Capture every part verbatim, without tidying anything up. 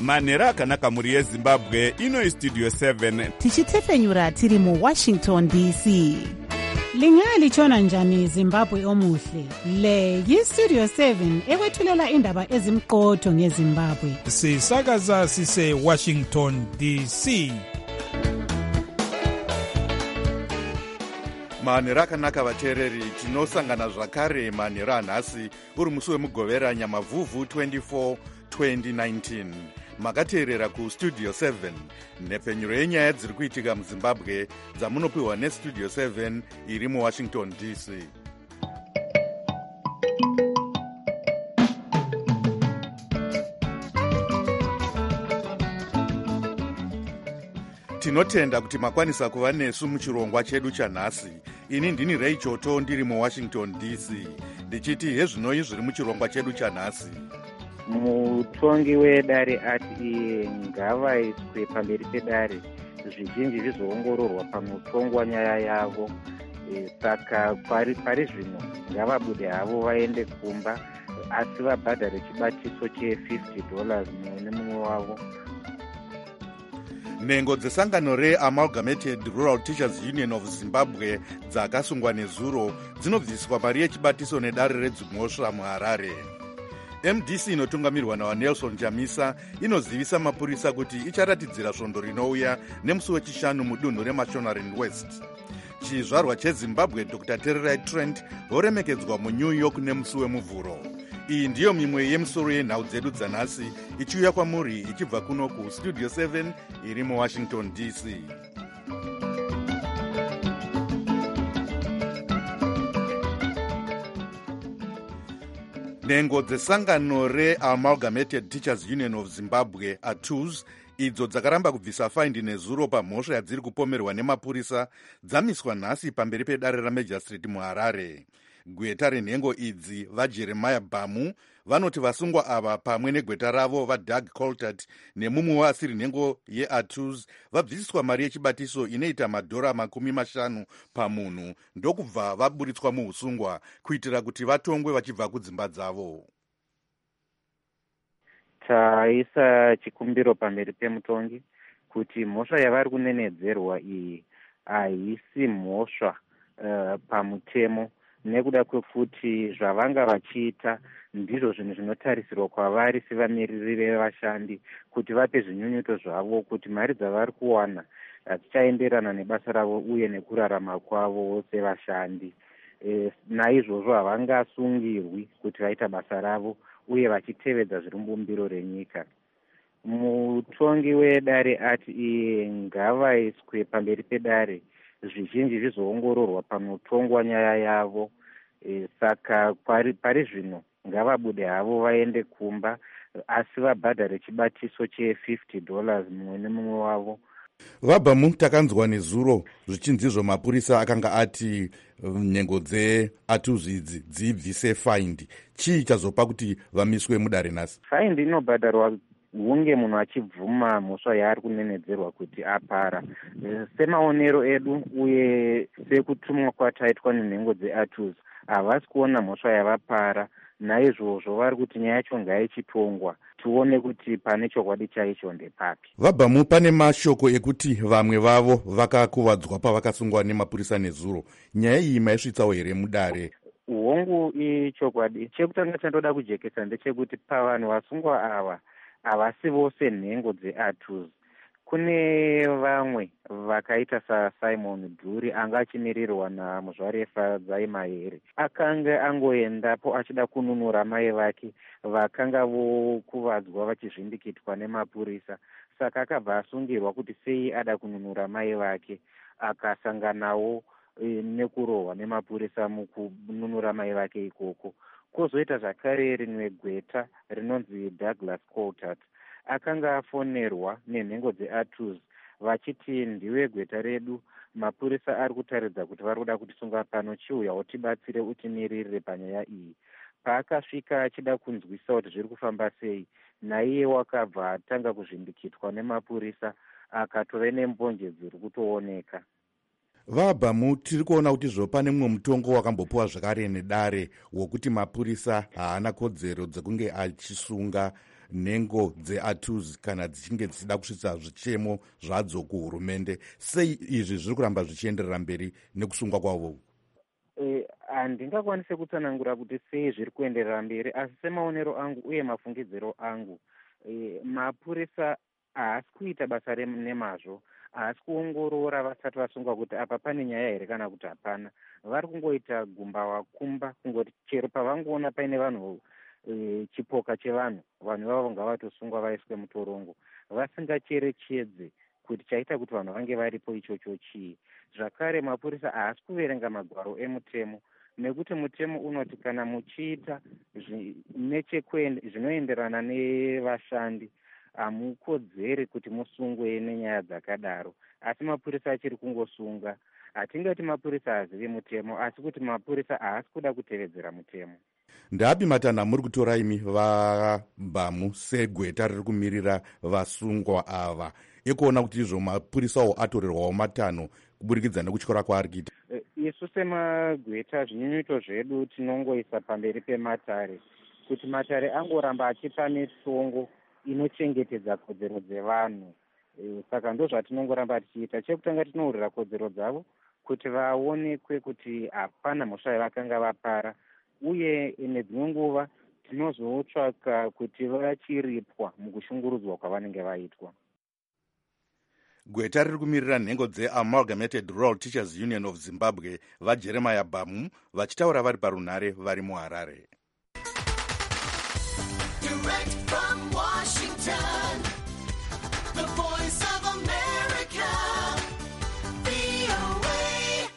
manhero akanaka mhuri yezimbabwe. Ino Studio seven tichitefenyura tiri muWashington D C. Lingalitshona njani Zimbabwe omuhle? Le yiStudio seven ekwethulela indaba ezimqotho ngeZimbabwe. Sisakaza sise Washington D C. manhero akanaka vateereri, tinosangana zvakare manhero anhasi uri musi wemugovera nyamavhuvhu twenty-four twenty nineteen. Makateerera kuStudio seven, nhepfenyuro yenyaya dziri kuitika muZimbabwe dzamunopiwa neStudio seven iri muWashington D C. Tinotenda kuti makwanisa kuva nesu muchirongwa chedu chanhasi. Ini ndini Ray Choto ndiri muWashington D C, ndichiti hezvinoi zviri muchirongwa chedu chanhasi. Mutongi wedare ati iye ngavaiswe pamberi pedare zvizhinji zvizoongororwa pamutongwa nyaya yavo. E, saka pari, pari zvino ngavabude havo vaende kumba, asi vabhadhare chibatiso che-fifty dollars mumwe nemumwe wavo. Nhengo dzesangano reAmalgamated Rural Teachers Union of Zimbabwe dzakasungwa nezuro dzinobviswa mari yechibatiso nedare redzimhosva muHarare. M D C inotungamirwa nawaNelson Chamisa inozivisa mapurisa kuti icharatidzira svondo rinouya nemusi wechishanu mudunhu reMashonaland West. Chizvarwa cheZimbabwe Doctor Tererai Trent voremekedzwa muNew York nemusi wemuvhuro. Iyi ndiyo mimwe yemisoro yenhau dzedu dzanhasi ichiuya kwamuri ichibva kuno kuStudio seven iri muWashington D C. Nhengo dzesangano reAmalgamated Teachers Union of Zimbabwe A T U Z idzo dzakaramba kubvisa faindi nezuro pamhosva yadziri kupomerwa nemapurisa dzamiswa nhasi pamberi pedare raMajistrate muHarare. Gweta renhengo idzi vaJeremiah Bamu vanoti vasungwa ava pamwe negweta ravo vaDoug Coltart nemumwe asiri nhengo yeA T U Z vabvisiswa mari yechibatiso inoita madhora makumi mashanu pamunhu ndokubva vaburitswa muusungwa kuitira kuti vatongwe vachibva kudzimba dzavo. Taisa chikumbiro pamberi pemutongi kuti mhosva yavari kunenedzerwa iyi haisi mhosva uh, pamutemo, nekuda kwekuti zvavanga vachiita ndizvo zvinhu zvinotarisirwa kwavari sevamiriri vevashandi kuti vape zvinyunyuto zvavo kuti mari dzavari kuwana dzichaenderana nebasa ravo uye nekurarama kwavo sevashandi. E, naizvozvo havangasungirwi kuti vaita basa ravo uye vachitevedza zviri mubumbiro renyika. Mutongi wedare ati iye ngavaiswe pamberi pedare zvizhinji zvizoongororwa pamutongwa nyaya yavo. E, saka pari, pari zvino ngavabude havo vaende kumba, asi vabhadhare chibatiso che-fifty dollars mumwe nemumwe wavo. Vabamu takanzwa nezuro zvichinzizvo mapurisa akanga ati nhengo dzeA T U Z idzi dzibvise faindi. Chii chazopa kuti vamiswe mudare nhasi? Faindi inobhadharwa hunge munhu achibvuma mhosva yaari kunenedzerwa kuti apara. Semaonero edu uye sekutumwa kwataitwa nenhengo dzeA T U Z havasi kuona mhosva yavapara, naizvozvo vari kuti nyaya yacho ngaichitongwa tione kuti pane chokwadi chaicho ndepapi. Vabamu pane mashoko ekuti vamwe vavo vakakuvadzwa pavakasungwa nemapurisa nezuro. Nyaya iyi maisvitsawo here mudare? Hongu ichokwadi. Chekutanga chandoda kujekesa ndechekuti pavanhu vasungwa ava havasi vose nhengo dzeA T U Z. Kune vamwe vakaita saSimon Dhuri anga achimirirwa naMuzvarefa Dzaimahere. Akanga angoendapo achida kununura mai vake vakanga vokuvadzwa vachizvindikitwa nemapurisa. Saka akabva asungirwa kuti sei ada kununura mai vake, akasanganawo e, nekurohwa nemapurisa mukununura mai vake ikoko. Kozoita zvakare rimwe gweta rinonzi Douglas Coltart akanga afonerwa nenhengo dzeA T U Z vachiti ndiwe gweta redu, mapurisa ari kutaridza kuti vari kuda kutisunga pano, chiuyawo tibatsire utimiririre panyaya iyi. Paakasvika achida kunzwisa kuti zviri kufamba sei, naiye wakabva atanga kuzvindikitwa nemapurisa akatove nembonje dziri kutooneka. Vabamu tiri kuona kuti zvo pane mumwe mutongo wakambopuwa zvakare nedare wokuti mapurisa haana kodzero dzekunge achisunga nhengo dzeatus kana dzichinge dzichida kusvitsa zvichemo zvadzo kuhurumende. Sei izvi zviri kuramba zvichienderera mberi nekusungwa kwavo? Handingakwanise uh, kutsanangura kuti sei zviri kuenderera mberi, asi semaonero angu uye mafungidziro angu, e, mapurisa haasi kuita basa nemazvo, haasi kuongorora vasati vasungwa kuti apa pane nyaya here kana kuti hapana. Vari kungoita gumba wakumba, kungoti chero pavangoona paine vanhu e, chipoka chevanhu, vanhu vavo ngavatosungwa vaiswe mutorongo, vasingacherechedze kuti chaita kuti vanhu vange varipo ichocho chii. Zvakare mapurisa haasi kuverenga magwaro emutemo, nekuti mutemo unoti kana muchiita zvinoenderana nevashandi hamukodzeri kuti musungwe nenyaya dzakadaro. Asi mapurisa achiri kungosunga. Hatingati mapurisa hazivi mutemo, asi kuti mapurisa haasi kuda kutevedzera mutemo. Ndapi matanha muri kutora imi vabhamu segweta riri kumirira vasungwa ava ekuona kuti izvo mapurisawo atorerwawo matanho kuburikidza nekutyora kwaari kuita? Isu semagweta zvinyunyuto zvedu tinongoisa pamberi pematare kuti matare angoramba achipa mitongo inochengetedza kodzero dzevanhu. E, saka ndo zvatinongoramba tichiita. Chekutanga tinourira kodzero dzavo kuti vaonekwe kuti hapana mhosva yavakanga vapara, uye nedzimwe nguva tinozotsvaka kuti vachiripwa mukushungurudzwa kwavanenge vaitwa. Gweta riri kumirira nhengo dzeAmalgamated Rural Teachers Union of Zimbabwe vaJeremiah Bhamu vachitaura vari parunhare vari muHarare. Direct from Washington, the voice of America, V O A.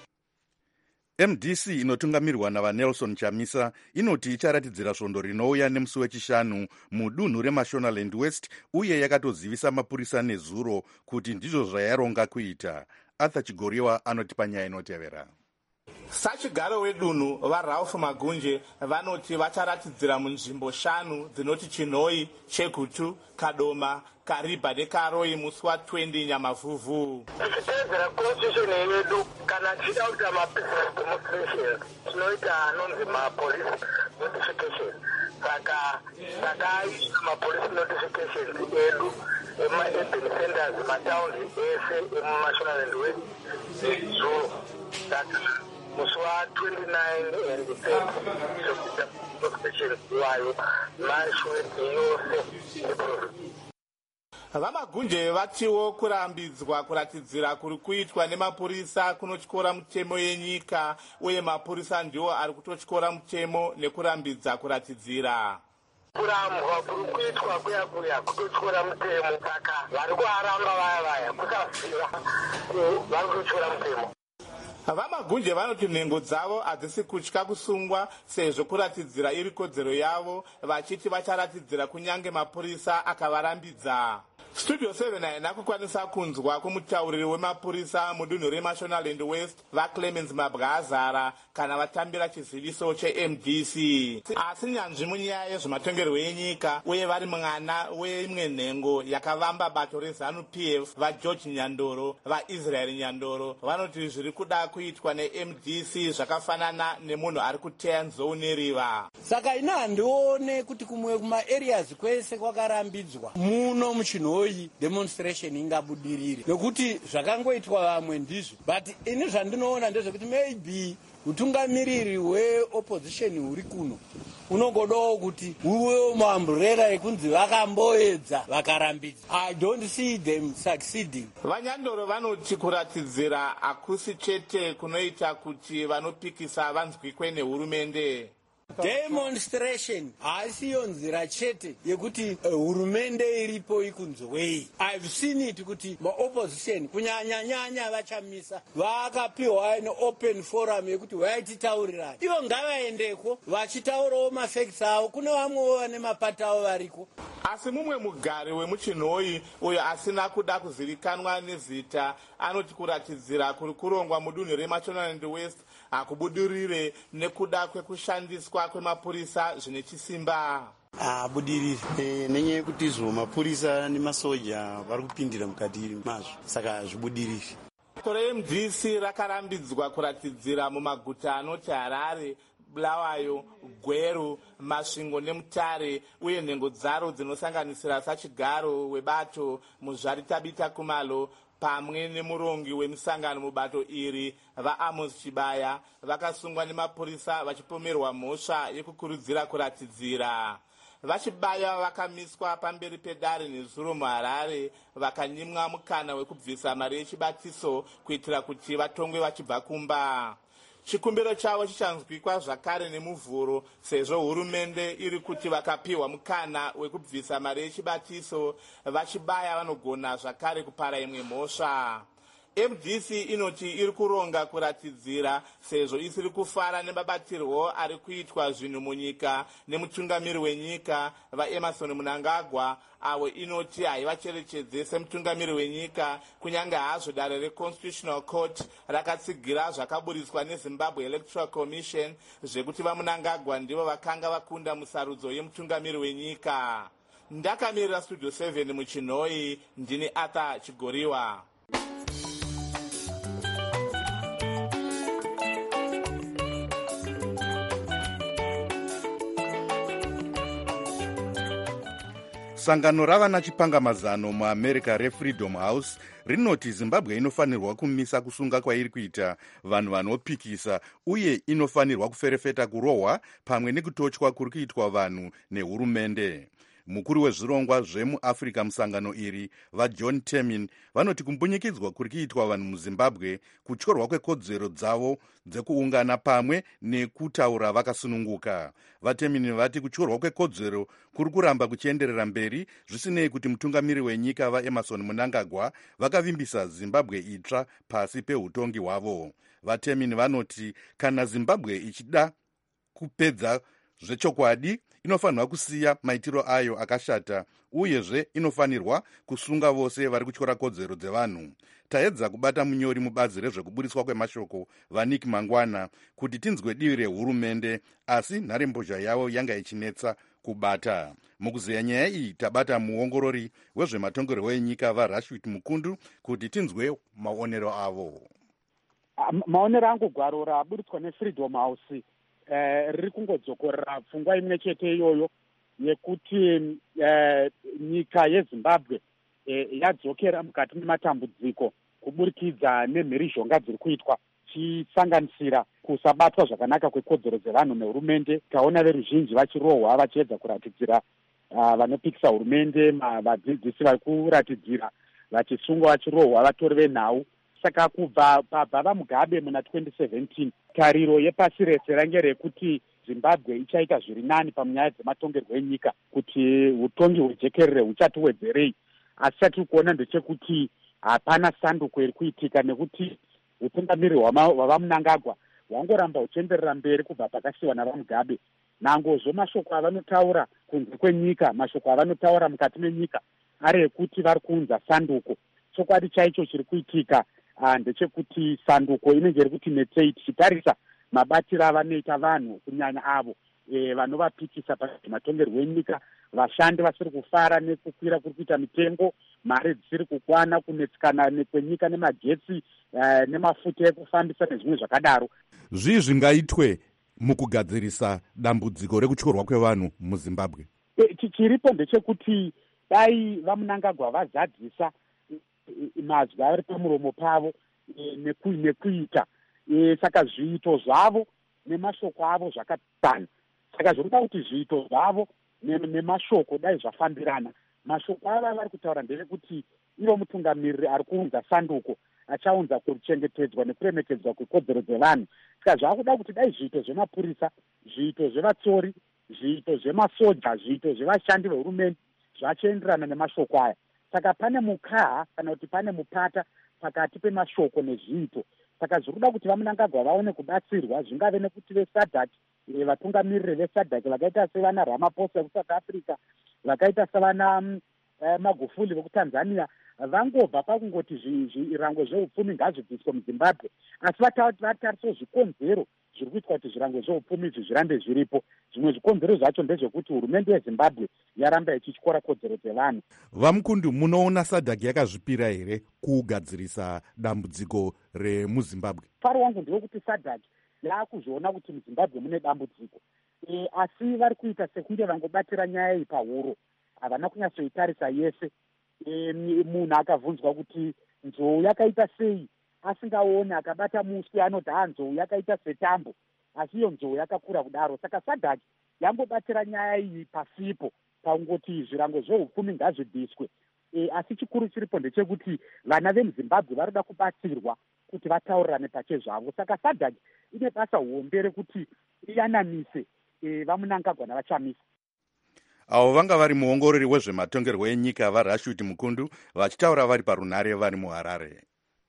M D C inotungamirwa navaNelson Chamisa inoti icharatidzira svondo rinouya nemusi wechishanu mudunhu reMashonaland West, uye yakatozivisa mapurisa nezuro kuti ndizvo zvayaronga kuita. Arthur Chigoriwa anotipa nyaya inotevera. Sachigaro wedunhu vaRalph Magunje vanoti vacharatidzira munzvimbo shanu dzinoti Chinhoi, Chegutu, Kadoma, Kariba neKaroi musi wa20 Nyamavhuvhu. Tichitedzera constitution yedu kana tichida kuita mabusiness demonstration tinoita anonzi mapolice notification. Saka takaisa mapolice notification edu ema-urban centers, mataundi ese emuMashonaland West Zoo. Saka musi wa29 and thirty sokuita notification wayo mashweti yose eprovince. VaMagunje vatiwo kurambidzwa kuratidzira kuri kuitwa nemapurisa kunotyora mutemo yenyika, uye mapurisa ndiwo ari kutotyora mutemo nekurambidza kuratidzira. Kurambwa kuri kuitwa kuya kuya kutotyora mutemo, saka vari kuaramba vaya vaya kusaziva vari kutotyora mutemo. VaMagunje vanoti nhengo dzavo hadzisi kutya kusungwa sezvo kuratidzira iri kodzero yavo, vachiti vacharatidzira kunyange mapurisa akavarambidza. Studio seven haina kukwanisa kunzwa kumutauriri wemapurisa mudunhu reMashonaland West vaClemens Mabwazara kana vatambira chiziviso cheM D C. Asi nyanzvi munyaya yezvematongerwo enyika uye vari mwana weimwe nhengo yakavamba bato reZANU-P F vaGeorge Nyandoro, vaIsrael Nyandoro, vanoti zviri kuda kuitwa neM D C zvakafanana nemunhu ari kuteya nzou neriva. Saka ino handione kuti kumwe kumaareas kwese kwakarambidzwa muno muChinhoi demonstration ingabudirire, nekuti zvakangoitwa vamwe ndizvo. But ini zvandinoona ndezvekuti maybe utungamiriri hweopposition huri kuno unongodawo kuti uwewo maamburera ekunzi vakamboedza vakarambidza. I don't see them succeeding. VaNyandoro vanoti kuratidzira hakusi chete kunoita kuti vanopikisa vanzwikwe nehurumende. Demonstration haisiyo nzira chete yekuti uh, hurumende iripo ikunzwei. I've seen it kuti maopposition kunyanya nyanya vachamisa vakapiwa ine open forum yekuti vaititaurirani. Ivo ngavaendeko vachitaurawo mafacts avo, kune vamwewo vane mapata avo variko. Asi mumwe mugari wemuChinhoi uyo asina kuda kuzivikanwa nezita anoti kuratidzira kuri kurongwa mudunhu reMashonaland West hakubudirire nekuda kwekushandiswa kwemapurisa zvine chisimba. Habudirire e, nenyaya yekuti izvo mapurisa nemasoja vari kupindira mukati mazvo, saka hazvibudiriri. Bato reM D C rakarambidzwa kuratidzira mumaguta anoti Harare, bulawayo, gweru, masvingo nemutare uye nhengo dzaro dzinosanganisira sachigaro webato muzvaritabita kumalo pamwe nemurongi wemisangano mubato iri vaAmos Chibaya vakasungwa nemapurisa vachipomerwa mhosva yekukurudzira kuratidzira. Vachibaya vakamiswa pamberi pedare nezuro muHarare vakanyimwa mukana wekubvisa mari yechibatiso kuitira kuti vatongwe vachibva kumba. Chikumbiro chavo chichanzwikwa zvakare nemuvhuro sezvo hurumende iri kuti vakapiwa mukana wekubvisa mari yechibatiso vachibaya vanogona zvakare kupara imwe mhosva. M D C inoti iri kuronga kuratidzira sezvo isiri kufara nemabatirwo ari kuitwa zvinhu munyika nemutungamiri wenyika vaEmerson Mnangagwa avo inoti haivacherechedze semutungamiri wenyika kunyange hazvo dare reConstitutional Court rakatsigira zvakaburiswa neZimbabwe Electoral Commission zvekuti vaMnangagwa ndivo vakanga vakunda musarudzo yemutungamiri wenyika. Ndakamirira Studio seven muChinhoi, ndini Arthur Chigoriwa. Sangano ravana chipangamazano muAmerica reFreedom House rinoti Zimbabwe inofanirwa kumisa kusunga kwairi kuita vanhu vanopikisa uye inofanirwa kuferefeta kurohwa pamwe nekutochwa kuri kuitwa vanhu nehurumende. Mukuru wezvirongwa zvemuAfrica musangano iri vaJohn Temin vanoti kumbunyikidzwa kuri kuitwa vanhu muZimbabwe kutyorwa kwekodzero dzavo dzekuungana pamwe nekutaura vakasununguka. VaTemin vati kutyorwa kwekodzero kuri kuramba kuchienderera mberi zvisinei kuti mutungamiri wenyika vaEmerson Mnangagwa vakavimbisa Zimbabwe itsva pasi peutongi hwavo. VaTemin vanoti kana Zimbabwe ichida kupedza zvechokwadi inofanirwa kusiya maitiro ayo akashata uyezve inofanirwa kusunga vose vari kutyora kodzero dzevanhu. Taedza kubata munyori mubazi rezvekuburiswa kwemashoko vaNick Mangwana kuti tinzwe divi rehurumende asi nharembozha yavo yanga ichinetsa kubata. Mukuzeya nyaya iyi tabata muongorori wezvematongerwo enyika vaRashid Mukundu kuti tinzwe maonero avo. Maonero angu gwaro raburitswa neFreedom House Uh, riri kungodzokorera pfungwa imwe chete iyoyo yekuti uh, nyika yeZimbabwe uh, yadzokera mukati mematambudziko kuburikidza nemhirizhonga dziri kuitwa chisanganisira kusabatwa zvakanaka kwekodzero dzevanhu nehurumende. Taona veruzhinji vachirohwa vachiedza kuratidzira uh, vanopikisa hurumende, vadzidzisi vari kuratidzira vachisungwa vachirohwa vatori venhau. Saka kubva pabva Mugabe muna twenty seventeen tariro yepasi rese range rekuti Zimbabwe ichaita zviri nani panyaya dzematongerwo enyika kuti utongi hwejekerere huchatiwedzerei. Asi chatiri kuona ndechekuti hapana sanduko iri kuitika nekuti utungamiri hwavaMnangagwa hwangoramba huchienderera mberi kubva pakasiyiwa navaMugabe. Nangozvo mashoko avanotaura kunze kwenyika, mashoko avanotaura mukati menyika ari ekuti vari kuunza sanduko. Chokwadi chaicho chiri kuitika Uh, ndechekuti sanduko inenge iri kuti netsei tichitarisa mabatiro avanoita vanhu kunyanya avo e, vanovapikisa pamatongerwo enyika, vashandi vasiri kufara nekukwira kuri kuita mitengo, mari dzisiri kukwana, kunetsikana nekwenyika nemagetsi uh, nemafuta ekufambisa nezvimwe zvakadaro. Zvii zvingaitwe mukugadzirisa dambudziko rekutyorwa kwevanhu muZimbabwe? E, chiripo ndechekuti dai vaMnangagwa vazadzisa mazwi ari pamuromo pavo e, nekuita e, saka zviito zvavo nemashoko avo zvakatana. Saka zvirikuda kuti zviito zvavo nemashoko dai zvafambirana. Mashoko ava vari kutaura ndevekuti ivo mutungamiriri ari kuunza sanduko achaunza kuchengetedzwa nekuremekedzwa kwekodzero dzevanhu. Saka zvaakuda kuti dai zviito zvemapurisa, zviito zvevatsori, zviito zvemasoja, zviito zvevashandi vehurumende zvachienderana nemashoko aya. Saka pane mukaha kana kuti pane mupata pakati pemashoko nezviito. Saka zvikuda kuti vaMnangagwa vaone kubatsirwa, zvingave nekuti veSADC, e, vatungamiriri veSADC vakaita sevana Ramaphosa veSouth Africa, vakaita sevana uh, Magufuli vekuTanzania vangobva pakungoti zvirango zveupfumi ngazvibviswe muZimbabwe, asi vatariso zvikonzero zviri kuitwa kuti zvirango zveupfumi izvi zvirambe zviripo. Zvimwe zvikonzero zvacho ndezvekuti hurumende yeZimbabwe yaramba ichityora kodzero dzevanhu. Vamukundu, munoona SADC yakazvipira here kugadzirisa dambudziko remuZimbabwe? Faro wangu ndewekuti SADC yaakuzviona kuti muzimbabwe mune dambudziko. E, asi vari kuita sekunge vangobatira nyaya iyi pahuro, havana kunyatsoitarisa yese. E, munhu akabvunzwa kuti nzou yakaita sei asingaoni, akabata muswe anoti ha nzou yakaita setambo, asi iyo nzou yakakura kudaro. Saka sadhaki yangobatira nyaya iyi pasipo paungoti zvirango zveupfumi ngazvibviswe. E, asi chikuru chiripo ndechekuti vana vemuzimbabwe varikuda kubatsirwa kuti vataurirane pachezvavo. Saka sadhaki ine basa hombe rekuti iyanamise e, vamunangagwa vachamisa. Avo vanga vari muongorori wezvematongerwo enyika vaRashid Mukundu vachitaura vari parunare vari muHarare.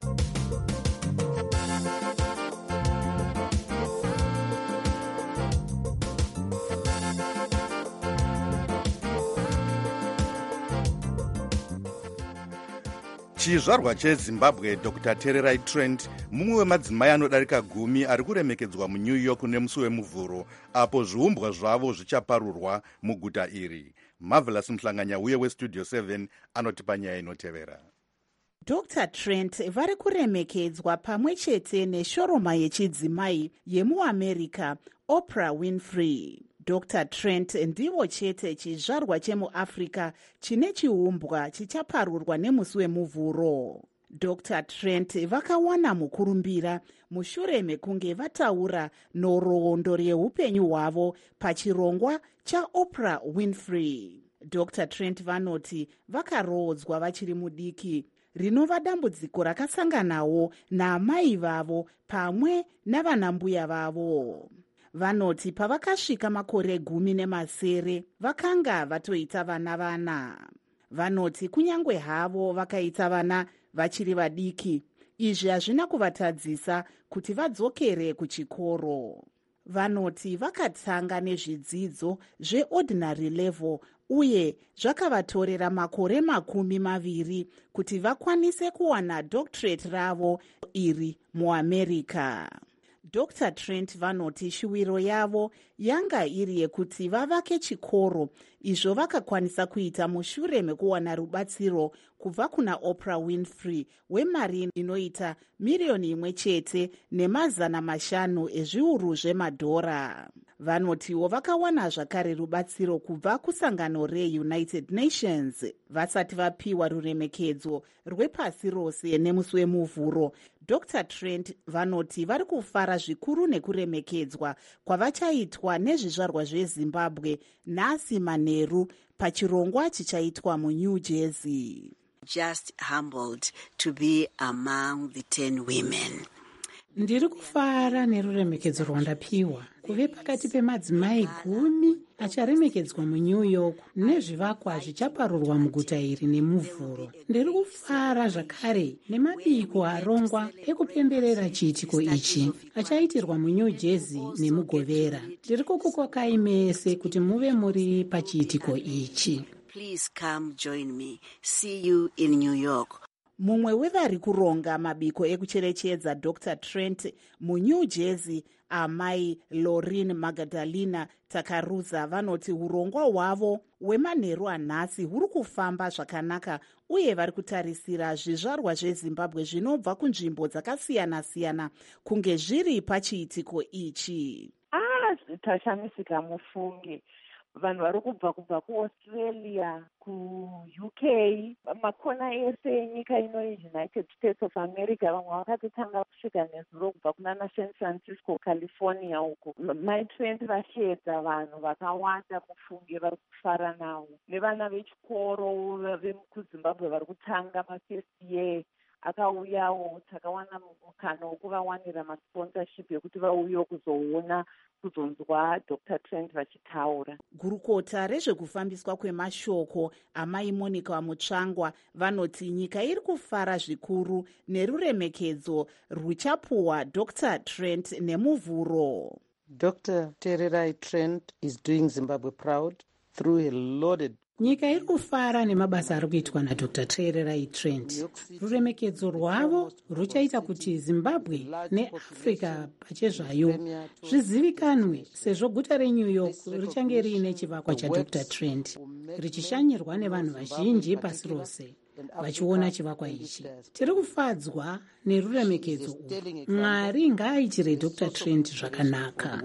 Chizvarwa cheZimbabwe Doctor Tererai Trent mumwe wemadzimai anodarika gumi ari kuremekedzwa muNew York nemusi wemuvhuro apo zviumbwa zvavo zvichaparurwa muguta iri. Marvelous Mhlanganya uye weStudio seven anotipa nyaya inotevera. Doctor Trent vari kuremekedzwa pamwe chete neshoroma yechidzimai yemuAmerica Oprah Winfrey. Doctor Trent ndivo chete chizvarwa chemuAfrica chine chiumbwa chichaparurwa nemusi wemuvhuro. Doctor Trent vakawana mukurumbira mushure mekunge vataura nhoroondo yeupenyu hwavo pachirongwa chaOprah Winfrey. Doctor Trent vanoti vakaroodzwa vachiri mudiki, rinova dambudziko rakasanganawo naamai vavo pamwe navanambuya vavo. Vanoti pavakasvika makore gumi nemasere vakanga vatoita vana vana. Vanoti kunyangwe havo vakaita vana vachiri vadiki, izvi hazvina kuvatadzisa kuti vadzokere kuchikoro. Vanoti vakatanga nezvidzidzo zveordinary level uye zvakavatorera makore makumi maviri kuti vakwanise kuwana doctorate ravo iri muAmerica. Doctor Trent vanoti shuviro yavo yanga iri yekuti vavake chikoro, izvo vakakwanisa kuita mushure mekuwana rubatsiro kubva kuna Oprah Winfrey wemari inoita miriyoni imwe chete nemazana mashanu ezviuru zvemadhora. Vanotiwo vakawana zvakare rubatsiro kubva kusangano reUnited Nations vasati vapiwa ruremekedzo rwepasi rose nemusi wemuvhuro. Doctor Trent vanoti vari kufara zvikuru nekuremekedzwa kwavachaitwa nezvizvarwa zveZimbabwe nhasi manheru pachirongwa chichaitwa muNew Jersey. Just humbled to be among the ten women. Ndiri kufara neruremekedzo rwandapiwa kuve pakati pemadzimai gumi acharemekedzwa muNew York nezvivakwa zvichaparurwa muguta iri nemuvhuro. Ndiri kufara zvakare nemabiko arongwa ekupemberera chiitiko ichi achaitirwa muNew Jersey nemugovera. Ndiri kukukokai mese kuti muve muri pachiitiko ichi. Please come join me. See you in New York. Mumwe wevari kuronga mabiko ekucherechedza Doctor Trent muNew Jersey, amai Lauren Magdalena Takaruza vanoti urongwa hwavo hwemanheru anhasi huri kufamba zvakanaka uye vari kutarisira zvizvarwa zveZimbabwe zvinobva kunzvimbo dzakasiyana-siyana kunge zviri pachiitiko ichi. Ah, tashamisika mufunge. Vanhu vari kubva kubva kuAustralia, kuU K, makona ese enyika inoi United States of America, vamwe vakatotanga kusvika nezuro kubva kunana San Francisco, California uko. Mai Trent vashiedza vanhu vakawanda mufunge vari kufara navo. Nevana vechikoro vekuZimbabwe vari kutanga mafirst year akauyawo, takawana mukana wokuvawanira masponsorship yekuti vauyewo kuzoona kuzonzwa Doctor Trent vachitaura. Gurukota rezvekufambiswa kwemashoko amai Monica Mutsvangwa vanoti nyika iri kufara zvikuru neruremekedzo ruchapuwa Doctor Trent nemuvhuro. Doctor Tererai Trent is doing Zimbabwe proud through a loaded. Nyika iri kufara nemabasa ari kuitwa naDr Tererai Trent. Ruremekedzo rwavo ruchaita kuti Zimbabwe neAfrica pachezvayo zvizivikanwe, sezvo guta reNew York richange riine chivakwa chaDr Trent richishanyirwa nevanhu vazhinji pasi rose. vachiona chivakwa ichi. Tiri kufadzwa neruremekedzo urwu. Mwari ngaaitire Dr Trent zvakanaka.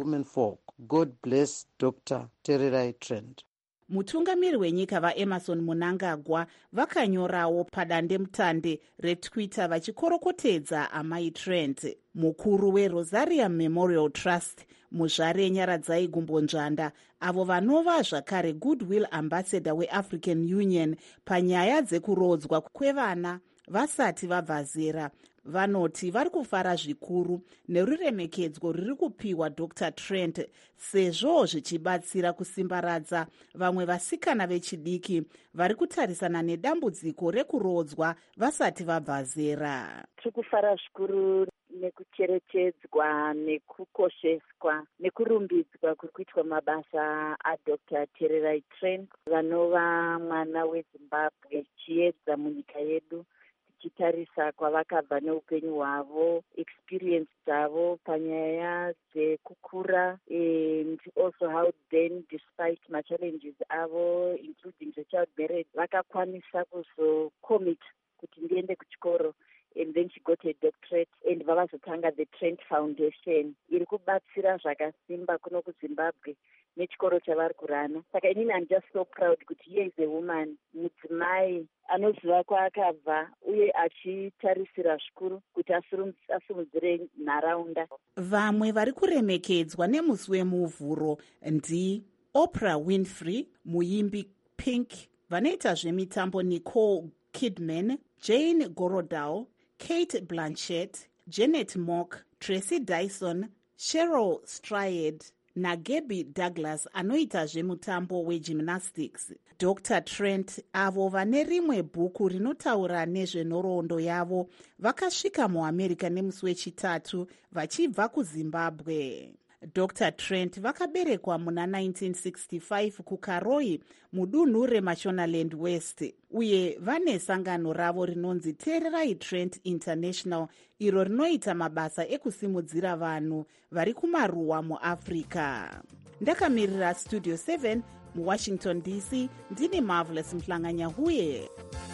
God bless Doctor Tererai Trent. Mutungamiri wenyika vaEmerson Mnangagwa vakanyorawo padandemutande retwitter vachikorokotedza amai Trent. Mukuru weRosarium Memorial Trust muzvare Nyaradzai Gumbonzvanda, avo vanova zvakare Goodwill Ambassador weAfrican Union panyaya dzekurodzwa kwevana vasati vabva zera, vanoti vari kufara zvikuru neruremekedzwa ruri kupiwa Dr Trent sezvo zvichibatsira kusimbaradza vamwe vasikana vechidiki vari kutarisana nedambudziko rekurodzwa vasati vabva zera. Tiri kufara zvikuru nekucherechedzwa, nekukosheswa, nekurumbidzwa kuri kuitwa mabasa aDr Tererai Trent, vanova mwana weZimbabwe, chiedza munyika yedu, tichitarisa kwavakabva neupenyu hwavo, experience dzavo panyaya dzekukura, and also how then despite machallenges avo including the child marriage, vakakwanisa kuzocommit kuti ndiende kuchikoro, and then she got a doctorate, and vavazotanga the Trent Foundation iri kubatsira zvakasimba kuno kuZimbabwe nechikoro chavari kurana. Saka inini I'm just so proud kuti here is a woman, mudzimai anoziva kwaakabva uye achitarisira zvikuru kuti asimudzire nharaunda. Vamwe vari kuremekedzwa nemusi wemuvhuro ndi Oprah Winfrey, muimbi Pink, vanoita zvemitambo Nicole Kidman, Jane Gorodao, Kate Blanchett, Janet Mock, Tracy Dyson, Cheryl Strayed naGabby Douglas anoita zvemutambo wegymnastics. Dr Trent, avo vane rimwe bhuku rinotaura nezvenhoroondo yavo, vakasvika muAmerica nemusi wechitatu vachibva kuZimbabwe. Dr Trent vakaberekwa muna nineteen sixty-five kuKaroi mudunhu reMashonaland West, uye vane sangano ravo rinonzi Tererai Trent International, iro rinoita mabasa ekusimudzira vanhu vari kumaruwa muAfrica. Ndakamirira Studio seven muWashington D C, ndini Marvelous Mhlanganyahuye.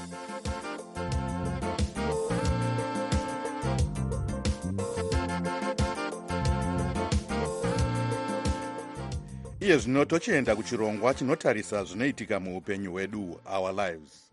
Iye zvino tochienda kuchirongwa chinotarisa zvinoitika muupenyu hwedu, our lives.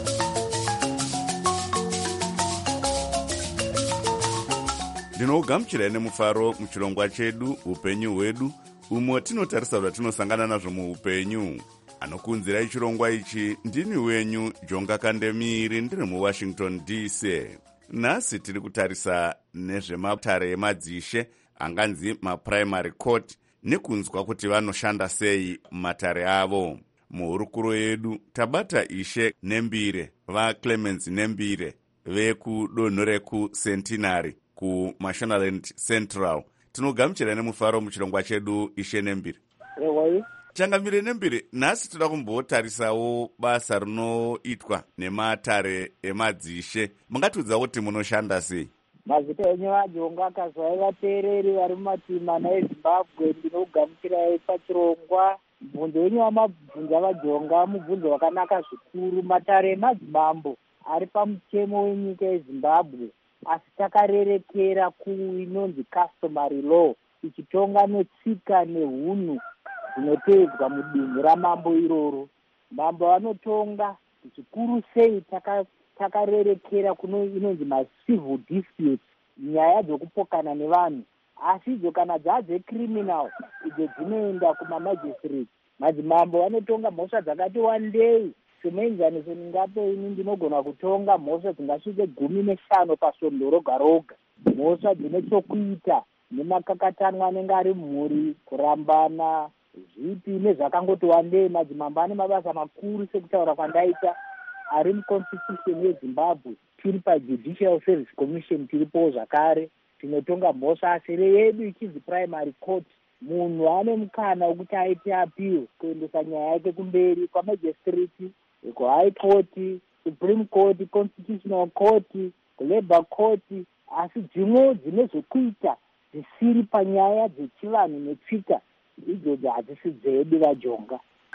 Ndinogamuchirai nemufaro muchirongwa chedu upenyu hwedu, umo tinotarisa zvatinosangana nazvo muupenyu. Anokunzirai chirongwa ichi ndini wenyu Jonga Kandemiri, ndiri muWashington D C. Nhasi tiri kutarisa nezvematare emadzishe anganzi maprimary court, nekunzwa kuti vanoshanda sei matare avo. Muhurukuro yedu tabata Ishe Nembire, vaClemens Nembire vekudonho rekuCentenary kuMashonaland Central. Tinogamuchira nemufaro muchirongwa chedu Ishe Nembire. Ewayi. Changamire Nembire, nhasi toda kumbotarisawo basa rinoitwa nematare emadzishe. Mungatudza kuti munoshanda sei? Mazita enyu aJonga akazvai vateereri vari mumativi mana eZimbabwe, ndinogamuchirai pachirongwa. Mubvunzo wenyu wamabvunza vaJonga mubvunzo wakanaka zvikuru. Matare emadzimambo ari pamutemo wenyika yeZimbabwe, asi takarerekera kuinonzi customary law, ichitonga netsika nehunhu zvinotevedzwa mudunhu ramambo iroro. Mambo vanotonga zvikuru sei taka takarerekera kuno inonzi macivil disputes, nyaya dzokupokana nevanhu, asi idzo kana dzadze criminal idzo dzinoenda kumamagistrate. Madzimambo vanotonga mhosva dzakati wandei, semuenzaniso ndingape ini ndinogona kutonga mhosva dzingasvike gumi neshanu pasvondo roga roga, mhosva dzine chokuita nemakakatanwa anenge ari mhuri, kurambana, zvipi nezvakangoti wandei. Madzimambo ane mabasa makuru sekutaura kwandaita ari muconstitution yeZimbabwe. Tiri paJudicial Service Commission tiripo zvakare, tinotonga mhosva, asi yedu ichinzi primary court, munhu ane mukana wekuti aite appeal kuendesa nyaya yake kumberi kwamagistrate, kuhigh court, Supreme Court, Constitutional Court, Labour Court, asi dzimwe dzine zvokuita zvisiri panyaya dzechivanhu netsika, idzodzo hadzisi dzedu vaJonga.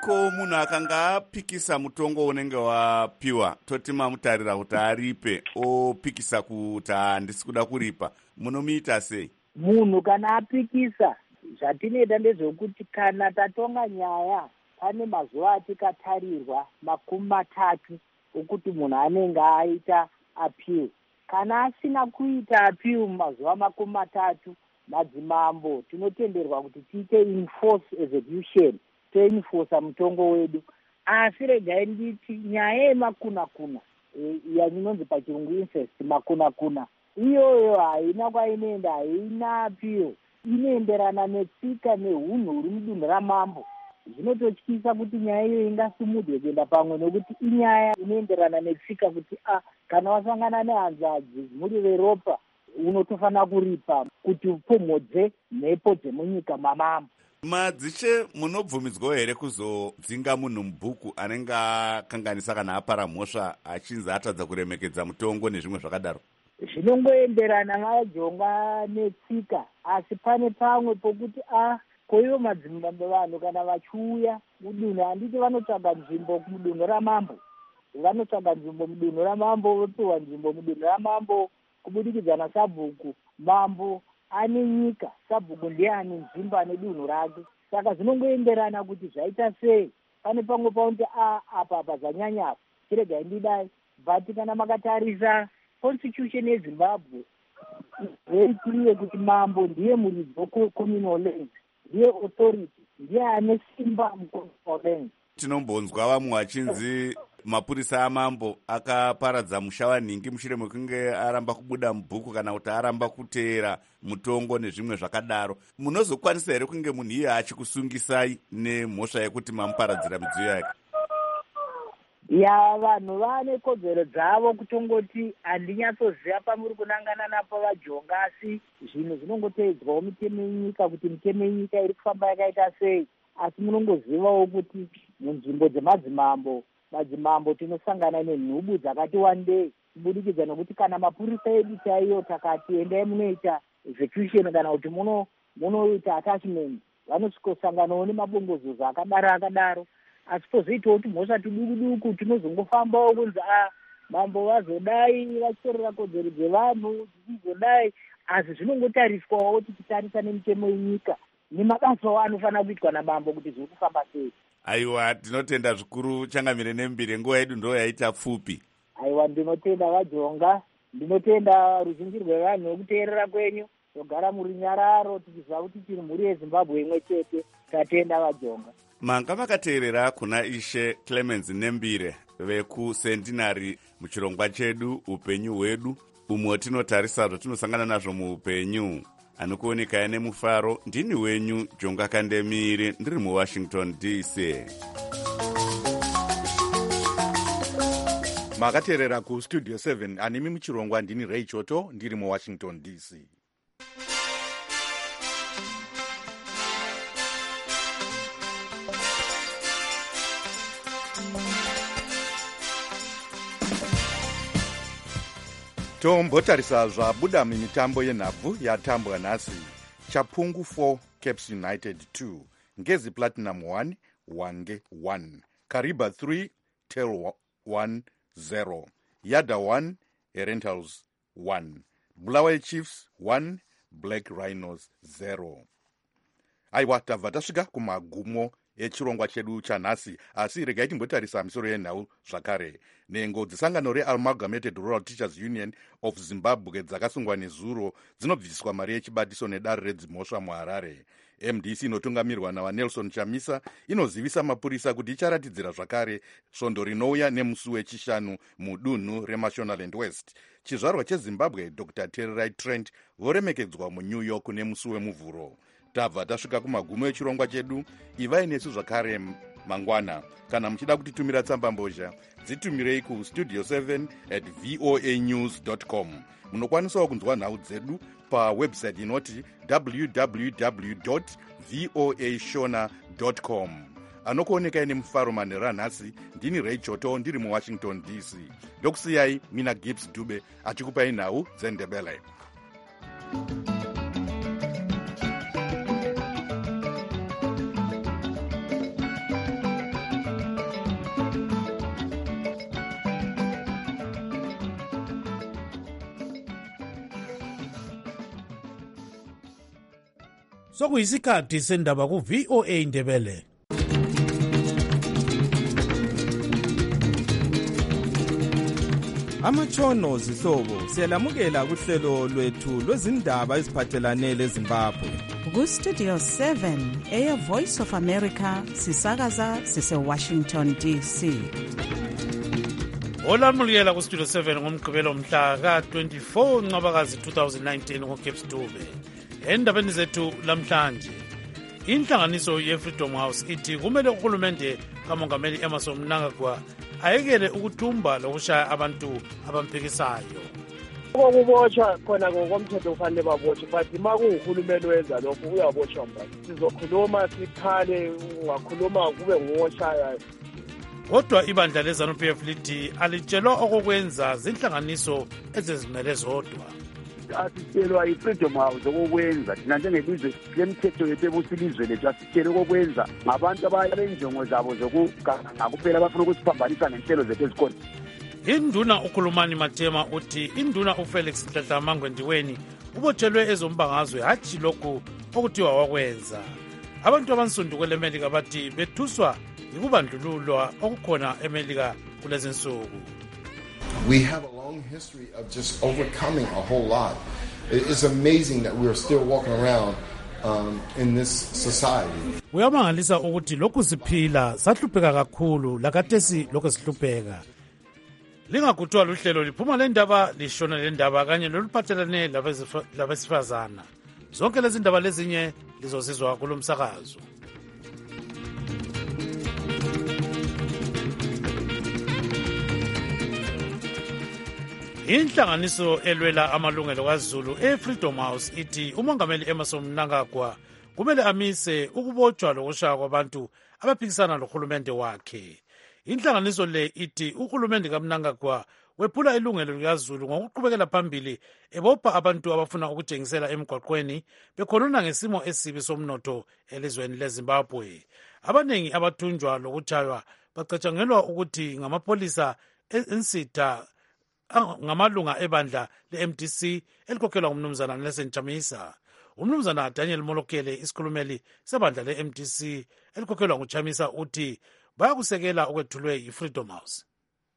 ko munhu akanga apikisa mutongo unenge wapiwa, toti mamutarira kuti aripe, opikisa kuti handisi kuda kuripa, munomuita sei? Munhu kana apikisa, zvatinoita ndezvekuti kana tatonga nyaya, pane mazuva atikatarirwa makumi matatu okuti munhu anenge aita appeal. Kana asina kuita appeal mumazuva makumi matatu, madzimambo tinotenderwa kuti tiite enforce execution, toenforsa mutongo wedu. Asi regai nditi nyaya yemakuna kuna e, yaninonzi pachirungu incest, makuna kuna iyoyo haina kwainoenda, haina appeal, inoenderana netsika neunhu huri mudunhu ramambo. Zvinototyisa kuti nyaya iyo ingasumudzwe kuenda pamwe, nekuti inyaya inoenderana netsika kuti a kana wasangana nehanzvadzi muri veropa unotofanira kuripa kuti upomhodze mhepo dzemunyika mamambo. Madzishe, munobvumidzwa here kuzodzinga munhu mubhuku anenge akanganisa kana apara mhosva achinzi atadza kuremekedza mutongo nezvimwe zvakadaro? Zvinongoenderana vajonga netsika, asi pane pamwe pokuti a koivo madzimambo vanhu kana vachiuya mudunhu, handiti vanotsvaga nzvimbo mudunhu ramambo, vanotsvaga nzvimbo mudunhu ramambo, vopiwa nzvimbo mudunhu ramambo kubudikidza nasabhuku. Mambo ane nyika, sabhuku ndiye ane nzvimbo ane dunhu rake. Saka zvinongoenderana kuti zvaita sei. Pane pamwe pauti a apa apa zvanyanya, chiregai ndidai, but kana makatarisa constitution yeZimbabwe very clear kuti mambo ndiye muridzi wecommunal land, ndiye authority, ndiye ane simba mucommunal land. Tinombonzwa vamwe vachinzi mapurisa amambo akaparadza musha wanhingi mushure mekunge aramba kubuda mubhuku kana kuti aramba kuteera mutongo nezvimwe zvakadaro. Munozokwanisa here kunge munhu iye achikusungisai nemhosva yekuti mamuparadzira midziyo yake? Ya, vanhu vane kodzero dzavo kutongoti handinyatsoziva pamuri kunangana napo vajonga, asi zvinhu zvinongoteedzwawo mitemo yenyika kuti mitemo yenyika iri kufamba yakaita sei. Asi munongozivawo kuti munzvimbo dzemadzimambo, madzimambo tinosangana nenhubu dzakati wandei, kubudikidza nokuti kana mapurisa edu chaiyo takati endai munoita execution kana kuti muno munoita attachment, vanosvikosanganawo nemabongozozo akadaro akadaro. Asi pozoitawo kuti mhosva tiduku duku tinozongofambawo kunzi a mambo vazodai vachitorera kodzero dzevanhu dzichizodai, asi zvinongotariswawo kuti titarisa nemitemo yenyika nemabasa anofanira kuitwa namambo kuti zviri kufamba sei. Aiwa, tinotenda zvikuru Changamire Nembire, nguva yedu ndo yaita pfupi. Aiwa, ndinotenda vajonga, ndinotenda ruzhinji rwevanhu nekuteerera kwenyu, togara muri nyararo tichiziva kuti tiri mhuri yeZimbabwe imwe chete. Tatenda vajonga. Manga makateerera kuna Ishe Clemens Nembire vekucentenary muchirongwa chedu upenyu hwedu, umwe tinotarisa zvatinosangana nazvo muupenyu. Anokuoneka nemufaro, ndini wenyu Jonga Kandemiri, ndiri muWashington D C. Makateerera kustudio seven, animi muchirongwa ndini Ray Choto, ndiri muWashington D C. tombotarisa zvabuda mimitambo yenhabvu yatambwa nhasi. Chapungu four, Caps United two, Ngezi Platinum one, Wange one, Kariba three, Tel one, zero, Yada one, Rentals one, Bulawayo Chiefs one, Black Rhinos zero. Aiwa, tabva tasvika kumagumo echirongwa chedu chanhasi, asi regai timbotarisa misoro yenhau zvakare. Nhengo dzesangano reAmalgamated Rural Teachers Union of Zimbabwe dzakasungwa nezuro dzinobviswa mari yechibatiso nedare redzimhosva muHarare. M D C inotungamirwa nawaNelson Chamisa inozivisa mapurisa kuti icharatidzira zvakare svondo rinouya nemusi wechishanu mudunhu reMashonaland West. Chizvarwa cheZimbabwe Doctor Tererai Trent voremekedzwa muNew York nemusi wemuvhuro. Tabva tasvika kumagumo echirongwa chedu. Ivai nesu zvakare mangwana. Kana muchida kutitumira tsamba mbozha, dzitumirei ku studio seven at voa news dot com. Munokwanisawo kunzwa nhau dzedu pa website inoti w w w dot voa shona dot com. Anokuonekai nemufaro manhero anhasi, ndini Ray Choto, ndiri muWashington D C. Ndokusiyai mina Gibbs Dube achikupai nhau dzeNdebele. sokuyisikhathi sendaba ku-V O A Ndebele. Amatshono zihlobo siyalamukela kuhlelo lwethu lwezindaba eziphathelane leZimbabwe. Ku-Studio seven, Air Voice of America, sisakaza sise-Washington D C. Olamukela ku-Studio seven ngomgqibelo mhla ka-twenty-four Ncwabakazi twenty nineteen ngoCape Dube. Endabeni zethu lamhlanje, inhlanganiso ye-Freedom House ithi kumele uhulumende kaMongameli Emmerson Mnangagwa ayekele ukuthumba lokushaya abantu abamphikisayo. Ukubotshwa khona ngokomthetho kufanele babotshwe, but ma kuwuhulumeni wenza lokho uyabotshwa mbali. Sizokhuluma sikhale, ungakhuluma kube nguwoshayayo. Kodwa ibandla le-ZANU P F lithi alitshelwa okokwenza zinhlanganiso ezizimele zodwa. Asitshelwa i-Freedom House okokwenza thina njengelizwe lemithetho yethu ebusilizwe lethu asitshele okokwenza ngabantu abayenjongo zabo zokuganga kuphela abafuna ukusiphambanisa ngenhlelo zethu ezikhona. Induna ukhulumani Matema uthi induna uFelix Nhlanhla Mangwendiweni ubotshelwe ezombangazwe hatshi lokhu okuthiwa wakwenza. Abantu abansundu kwelemelika bathi bethuswa yikubandlululwa okukhona emelika kulezi nsuku. We have a long history of just overcoming a whole lot. It's amazing that we are still walking around um, in this society. Uyamangalisa ukuthi lokhu siphila sahlupheka kakhulu lakathesi lokho sihlupheka. Lingakuthwa luhlelo liphuma le ndaba lishona le ndaba kanye loluphathelane labesifazana. Zonke lezi ndaba lezinye lizosizwa kulomsakazo. Inhlanganiso elwela amalungelo kaZulu e-Freedom House ithi uMongameli Emmerson Mnangagwa kumele amise ukubotshwa lokushaya kwabantu abaphikisana lohulumende wakhe. Inhlanganiso le ithi uhulumende kaMnangagwa wephula ilungelo likaZulu ngokuqhubekela phambili ebopha abantu abafuna ukujengisela emgwaqweni bekhonona ngesimo esibi somnotho elizweni leZimbabwe. Abanengi abathunjwa lokuchaywa bacatshangelwa ukuthi ngamapolisa ensitha ngamalunga ebandla le-M D C elikhokhelwa ngumnumzana Nelson Chamisa. Umnumzana Daniel Molokele, isikhulumeli sebandla le-M D C elikhokhelwa nguChamisa, uthi bayakusekela okwethulwe yi-Freedom House.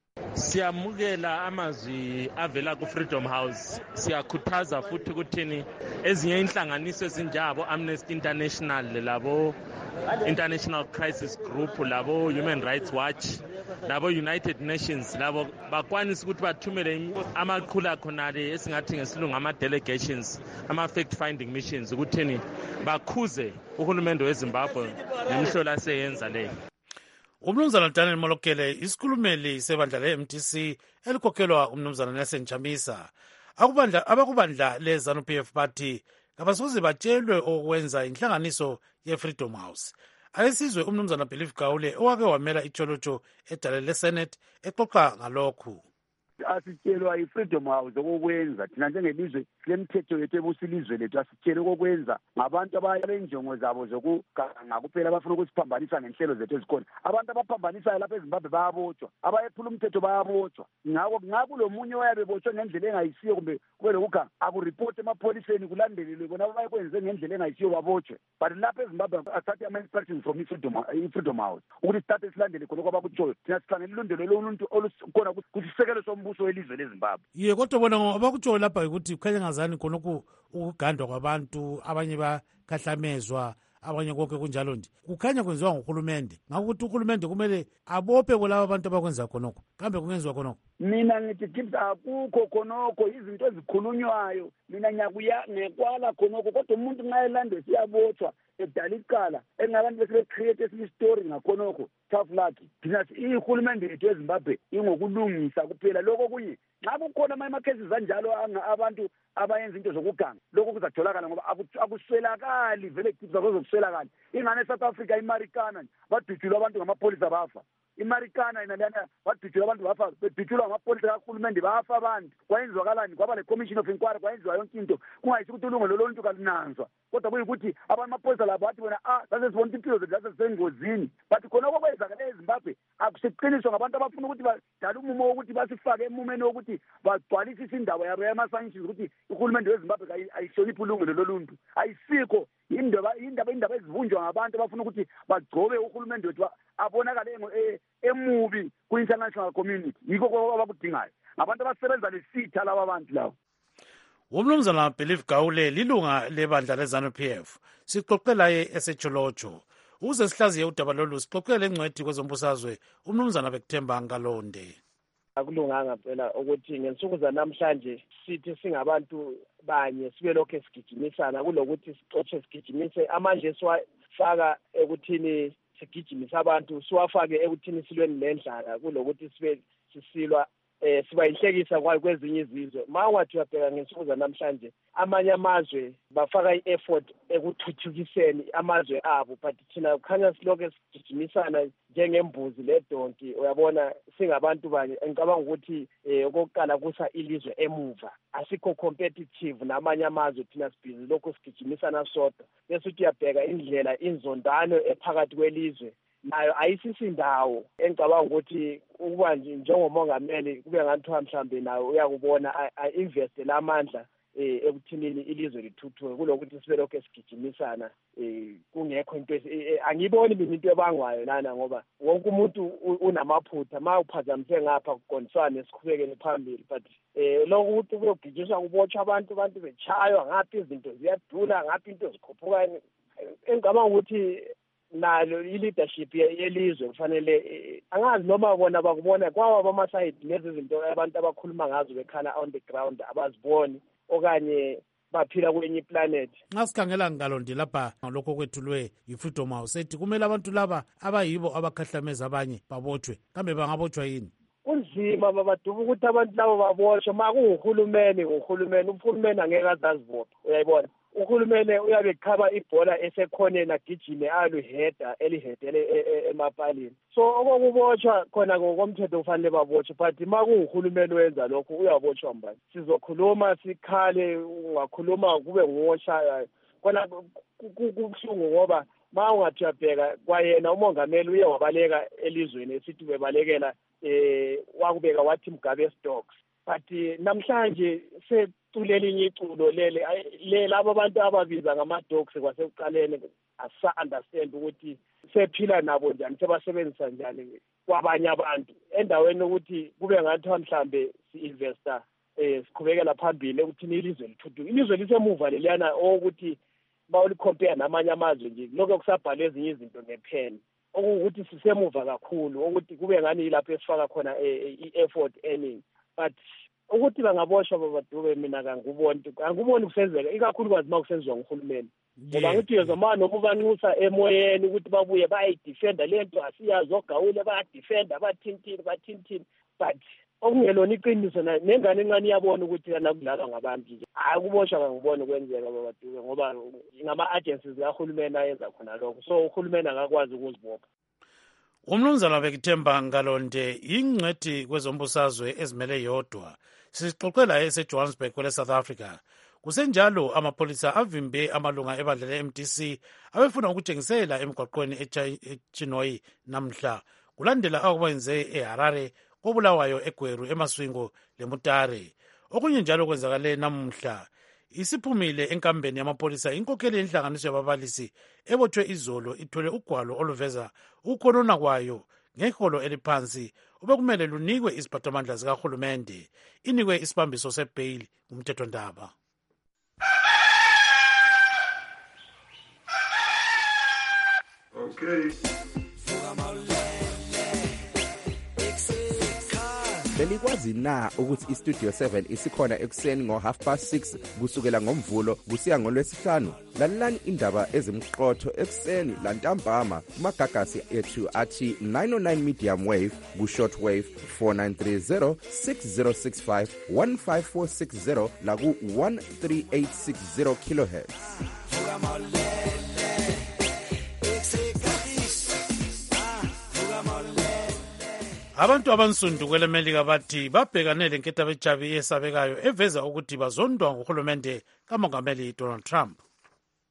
Siyamukela amazwi avela ku-Freedom House. Siyakhuthaza futhi ukuthini ezinye inhlanganiso ezinjabo Amnesty International, labo International Crisis Group, labo Human Rights Watch, labo United Nations, labo bakwanisa ukuthi bathumele amaqhula khonale esingathi ngesilungu ama-delegations, ama-fact finding missions, ukuthini bakhuze uhulumende weZimbabwe nemihlola aseyenza leyo. Umnumzana Daniel Molokele, isikhulumeli sebandla le-M D C elikhokhelwa umnumzana Nelson Chamisa, akubandla abakubandla le-ZANU P F bathi kabasoze batshelwe okwenza inhlanganiso ye-Freedom House. Ayesizwe umnumzana Belief Gawule owake wamela icholotho edale le-Senate exoxa ngalokhu. Asitshelwa i-Freedom House okokwenza thina njengelizwe lemithetho yethu ebusilizwe lethu asitshele okokwenza ngabantu abayenjongo zabo zokuganga kuphela abafuna ukusiphambanisa ngenhlelo zethu ezikhona. Abantu abaphambanisayo lapha eZimbabwe bayabotshwa, abayephula umthetho bayabotshwa. Ngakho ngakho lo munye oyabe botshwe ngendlela engayisiyo kumbe kube lokuganga akuripoti emapholiseni kulandelelwe bona abayekwenze ngendlela engayisiyo babotshwe. But lapha eZimbabwe asathe ama-instructions from i-Freedom House ukuthi sithathe silandele khonokho abakutshoyo. Thina sihlangene ilundelo loluntu olukhona kusisekelo sombuso welizwe leZimbabwe. Ye kodwa bona abakutshoyo lapha ukuthi kukhanya ngazani khonokho ukugandwa kwabantu, abanye bakhahlamezwa, abanye konke kunjalo nje kukhanya kwenziwa nguhulumende. Ngakuthi uhulumende kumele abophe kulabo abantu abakwenza khonokho. Kambe kungenziwa khonokho? Mina ngithi kithi akukho khonokho, izinto ezikhulunywayo mina nyakuya ngekwala khonokho, kodwa umuntu nxa elande siyabotshwa edala icala engabantu bese create esinye story ngakhonokho. Tough luck. Thina ihulumende yethu eZimbabwe ingokulungisa kuphela lokho kunye. Nxa kukhona ama cases anjalo abantu abayenza into zokuganga, lokho kuzatholakala ngoba akuswelakali vele kithi zakozoswelakala. Ingane eSouth Africa iMarikana badutshulwa abantu ngamapolisa bafa. iMarikana inalana badutshulwa abantu bafa, bedutshulwa ngamapolisa kahulumende bafa abantu. Kwayenziwakalani? Kwaba le commission of inquiry, kwayenziwa yonke into kungayisi ukuthi ulungelo loluntu kalinanzwa. Kodwa kuyikuthi abamapolisa labo bathi bona ah sasesibona impilo zethu zasesengozini. But khonokho kwenzakala eZimbabwe akusiqiniswa ngabantu abafuna ukuthi badala umumo wokuthi basifake emumeni wokuthi bagcwalisise indaba yabo yama-sanctions ukuthi uhulumende weZimbabwe ayihloniphi ulungelo loluntu. Ayisikho indaba indaba indaba ezivunjwa ngabantu abafuna ukuthi bagcobe uhulumende wethu abonakale emubi ku-international community. Yikho abakudingayo ngabantu abasebenza lesitha laba bantu labo. Umnumzana Believe Gawule lilunga lebandla le-ZANU P F sixoxela ye esecholojo. Uze sihlaziye udaba lolu sixoxele engcwedi kwezombusazwe umnumzana Bekuthemba Ngalonde. Akulunganga phela ukuthi ngensuku zanamhlanje sithi singabantu banye sibe lokho esigijimisana kulokuthi sixoxe sigijimise amanje siwafaka ekuthini sigijimisa abantu siwafake ekuthini silweni nendlala kulokuthi sibe sisilwa eh sibayihlekisa kwayo kwezinye izizwe. Mawathi uyabheka ngensuku zanamhlanje amanye amazwe bafaka i-effort ekuthuthukiseni amazwe abo, but thina kukhanya silokho sigijimisana njengembuzi ledonki. Uyabona singabantu banye ngicabanga ukuthi okokuqala kusa ilizwe emuva, asikho competitive namanye amazwe, thina sibhizi lokho sigijimisana sodwa. Bese uthi uyabheka indlela inzondano ephakathi kwelizwe nayo ayisisindawo engicabanga ukuthi ukuba njengomongameli kube ngathiwa mhlambe nayo uyakubona a-investe lamandla eh ekuthinini ilizwe lithuthuke kulokuthi sibe lokho esigijimisana eh kungekho into angiboni mina into ebangwayo lana, ngoba wonke umuntu unamaphutha ma uphazamise ngapha kuqondiswane sikhubekele phambili. But eh lokho ukuthi kuyogijiswa kubotshwa abantu abantu bechaywa ngaphi izinto ziyadula ngaphi into zikhuphuka, engicabanga ukuthi nalo i-leadership yelizwe kufanele angazi noma bona bakubona kwawa bamasayidi lezi zinto abantu abakhuluma ngazo bekhala on the ground abaziboni okanye baphila kwenye iplanet. Nxa sikhangela Ngalonde lapha ngalokho kwethulwe yi-Freedom House ethi kumele abantu laba abayibo abakhahlameza abanye babotshwe, kambe bangabotshwa yini? Kunzima babaduba ukuthi abantu labo babotshwe ma kuwuhulumeni uhulumeni uhulumeni angeke azazibopha. Uyayibona uhulumeni uyabe khaba ibhola esekhoneni agijime aluheda elihedele emapalini. So okubotshwa khona ngokomthetho kufanele babotshwe, but ma kuwuhulumeni wenza lokho uyabotshwa mbani. Sizokhuluma sikhale, ungakhuluma kube ngoshayo khona kubuhlungu ngoba ma ungathi uyabheka kwayena umongameli uye wabaleka elizweni esithi bebalekela eh wakubeka wathi Mugabe stocks. But namhlanje seculelinye iculo lele le labo abantu ababiza ngama-dogs kwasekuqaleni asa-understand ukuthi sephila nabo njani, sebasebenzisa njani kwabanye abantu endaweni ukuthi kube ngathiwa mhlambe si-investor eh siqhubekela phambili ukuthini ilizwe lithuthuke. Ilizwe lisemuva leliyana okuthi bawulicompare namanye amazwe nje lokho kusabhala ezinye izinto ngepheni okuthi sisemuva kakhulu ukuthi kube ngani yilapho esifaka khona i-effort eningi. But ukuthi bangaboshwa babadube mina kanguboni anguboni kusenzeka ikakhulukazi ma kusenziwa nguhulumeni, ngoba ngithi yezoma noma ubanxusa emoyeni ukuthi babuye bayidefenda lento asiyazi ogawule bayadefenda bathintini bathintini, but okungelona iqiniso nengane encane iyabona ukuthi yana kudlalwa ngabantu nje. Hayi ukuboshwa kanguboni kwenzeka babadube ngoba ngama-agencies kahulumeni ayenza khona lokho, so uhulumeni angakwazi ukuzibopha. Umnumzana Bekuthemba Ngalonde ingcweti kwezombusazwe ezimele yodwa sixoxela eseJohannesburg kwele South Africa. Kusenjalo amapholisa avimbe amalunga ebandla le-M D C abefuna ukutshengisela emgwaqweni eChinoyi namhla kulandela akwenze eHarare kobulawayo eGweru eMaswingo leMutare. Okunye njalo kwenzakale namhla isiphumile enkambeni yamapholisa inkokheli yenhlanganiso yababalisi ebotshwe izolo ithwele ugwalo oluveza ukukhonona kwayo ngeholo eliphansi obekumele lunikwe iziphathamandla zikahulumende, inikwe isibambiso sebheyili ngumthethwandaba. Okay. Belikwazi na ukuthi iStudio seven isikhona ekuseni ngo half past six kusukela ngomvulo kusiya ngolwesihlanu? Lalelani indaba ezimqotho ekuseni lantambama kumagagasi ethu athi nine oh nine medium wave ku short wave four nine three zero six zero six five one five four six zero la ku one three eight six zero kilohertz. Abantu abansundu kwele Melika bathi babhekane lenketha bejabi esabekayo eveza ukuthi bazondwa nguhulumende kamongameli Donald Trump.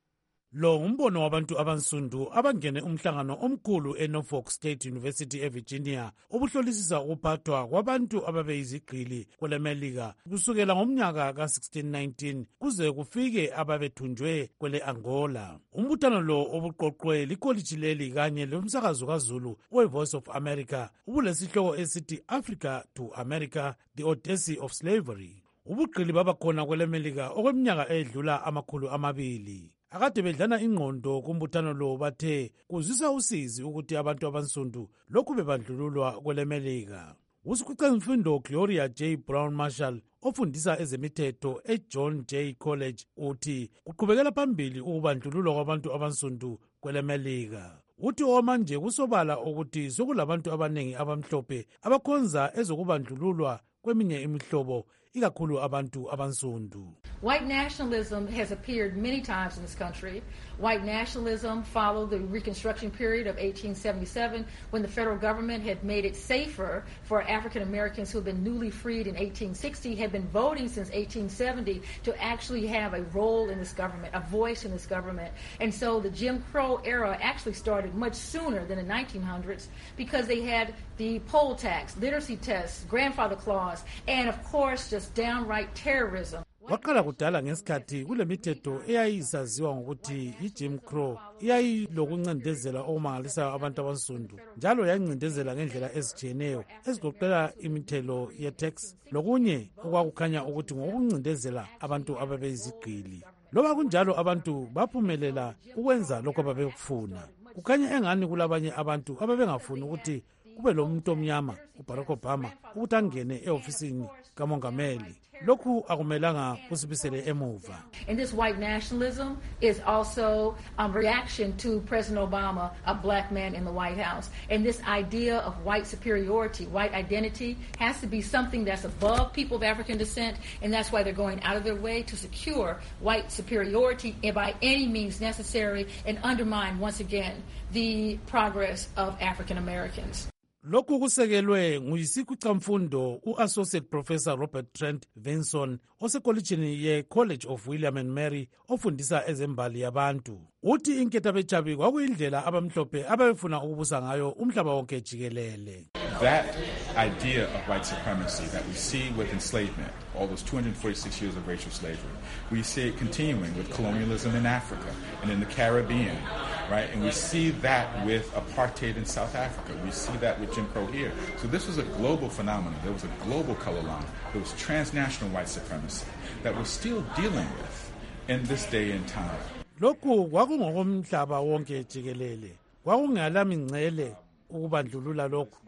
Lo umbono wabantu abansundu abangene umhlangano omkhulu eNorfolk State University eVirginia obuhlolisisa ukuphathwa kwabantu ababeyizigqili kweleMelika kusukela ngomnyaka ka sixteen nineteen kuze kufike ababethunjwe kwele Angola. Umbuthano lo obuqoqwe likoliji leli kanye lomsakazo kaZulu we-Voice of America ubulesihloko esithi Africa to America, the Odyssey of Slavery. Ubugqili babakhona kweleMelika okweminyaka edlula amakhulu amabili. Akade bedlana ingqondo kumbuthano lo bathe kuzisa usizi ukuthi abantu abansundu lokhu bebandlululwa kweleMelika. Usikhwicamfundo Gloria J. Brown Marshall ofundisa ezemithetho eJohn J. College uthi kuqhubekela phambili ukubandlululwa kwabantu abansundu kweleMelika. Uthi omanje kusobala ukuthi sokulabantu abanengi abamhlophe abakhonza ezokubandlululwa kweminye imihlobo ikakhulu abantu abansundu. White nationalism has appeared many times in this country. White nationalism followed the Reconstruction period of eighteen seventy-seven when the federal government had made it safer for African Americans who had been newly freed in eighteen sixty, had been voting since eighteen seventy to actually have a role in this government, a voice in this government. And so the Jim Crow era actually started much sooner than the nineteen hundreds because they had the poll tax, literacy tests, grandfather clause, and of course just downright terrorism. Waqala kudala ngesikhathi kulemithetho eyayisaziwa ngokuthi iJim Crow iyayilokuncindezela okumangalisayo abantu abansundu njalo yayincindezela ngendlela ezijiyeneyo ezigoqela imithelo ye-tax lokunye okwakukhanya ukuthi ngokuncindezela abantu ababeyizigqili. Loba kunjalo abantu baphumelela ukwenza lokho ababekufuna. Kukhanya engani kulabanye abantu ababengafuni ukuthi kube lo muntu omnyama uBarack Obama ukuthi angene eofisini kamongameli. Lokhu akumelanga kusibisele emuva. And this white nationalism is also a reaction to President Obama, a black man in the White House. And this idea of white superiority, white identity, has to be something that's above people of African descent, and that's why they're going out of their way to secure white superiority and by any means necessary and undermine once again the progress of African Americans. Lokhu kusekelwe nguyisikhwicamfundo u-Associate Professor Robert Trent Vinson osekolitshini ye-College of William and Mary ofundisa ezembali yabantu. Uthi inkethabetshabi kwakuyindlela abamhlophe ababefuna ukubusa ngayo umhlaba wonke jikelele. That idea of white supremacy that we see with enslavement, all those two hundred forty-six years of racial slavery, we see it continuing with colonialism in Africa and in the Caribbean, right? And we see that with apartheid in South Africa. We see that with Jim Crow here. So this was a global phenomenon. There was a global color line. There was transnational white supremacy that we're still dealing with in this day and time. Lokhu kwakungokomhlaba wonke jikelele. Kwakungalami ngcele ukubandlulula lokhu.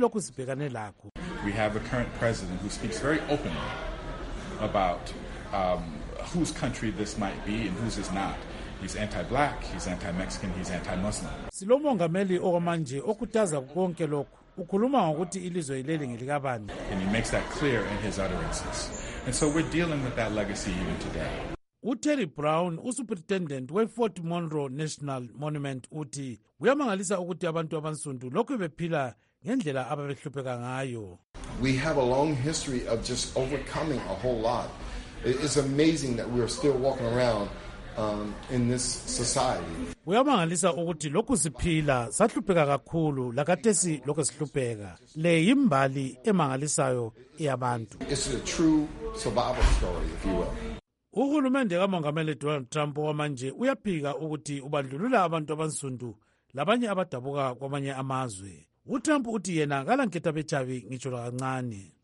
We have a current president who speaks very openly about um, whose country this might be and whose is not. He's anti-black, he's anti-Mexican, he's anti-Muslim. Silomongameli okwamanje okutaza konke lokhu. Ukhuluma ngokuthi ilizwe ileli ngelikabani. And he makes that clear in his utterances. And so we're dealing with that legacy even today. uTerry Brown, usuperintendent we-Fort Monroe National Monument, uthi kuyamangalisa ukuthi abantu abansundu lokhu bephila ngendlela ababehlupheka ngayo. We have a long history of just overcoming a whole lot. It's amazing that we are still walking around um, in this society. Kuyamangalisa ukuthi lokhu siphila sahlupheka kakhulu lakathesi lokhu sihlupheka. Le yimbali emangalisayo eyabantu. It's a true survival story, if you will. Uhulumende kamongameli Donald Trump wamanje uyaphika ukuthi ubandlulula abantu abansundu labanye abadabuka kwamanye amazwe. uTrump uthi yena kalankethabetshabi ngitsho kancane.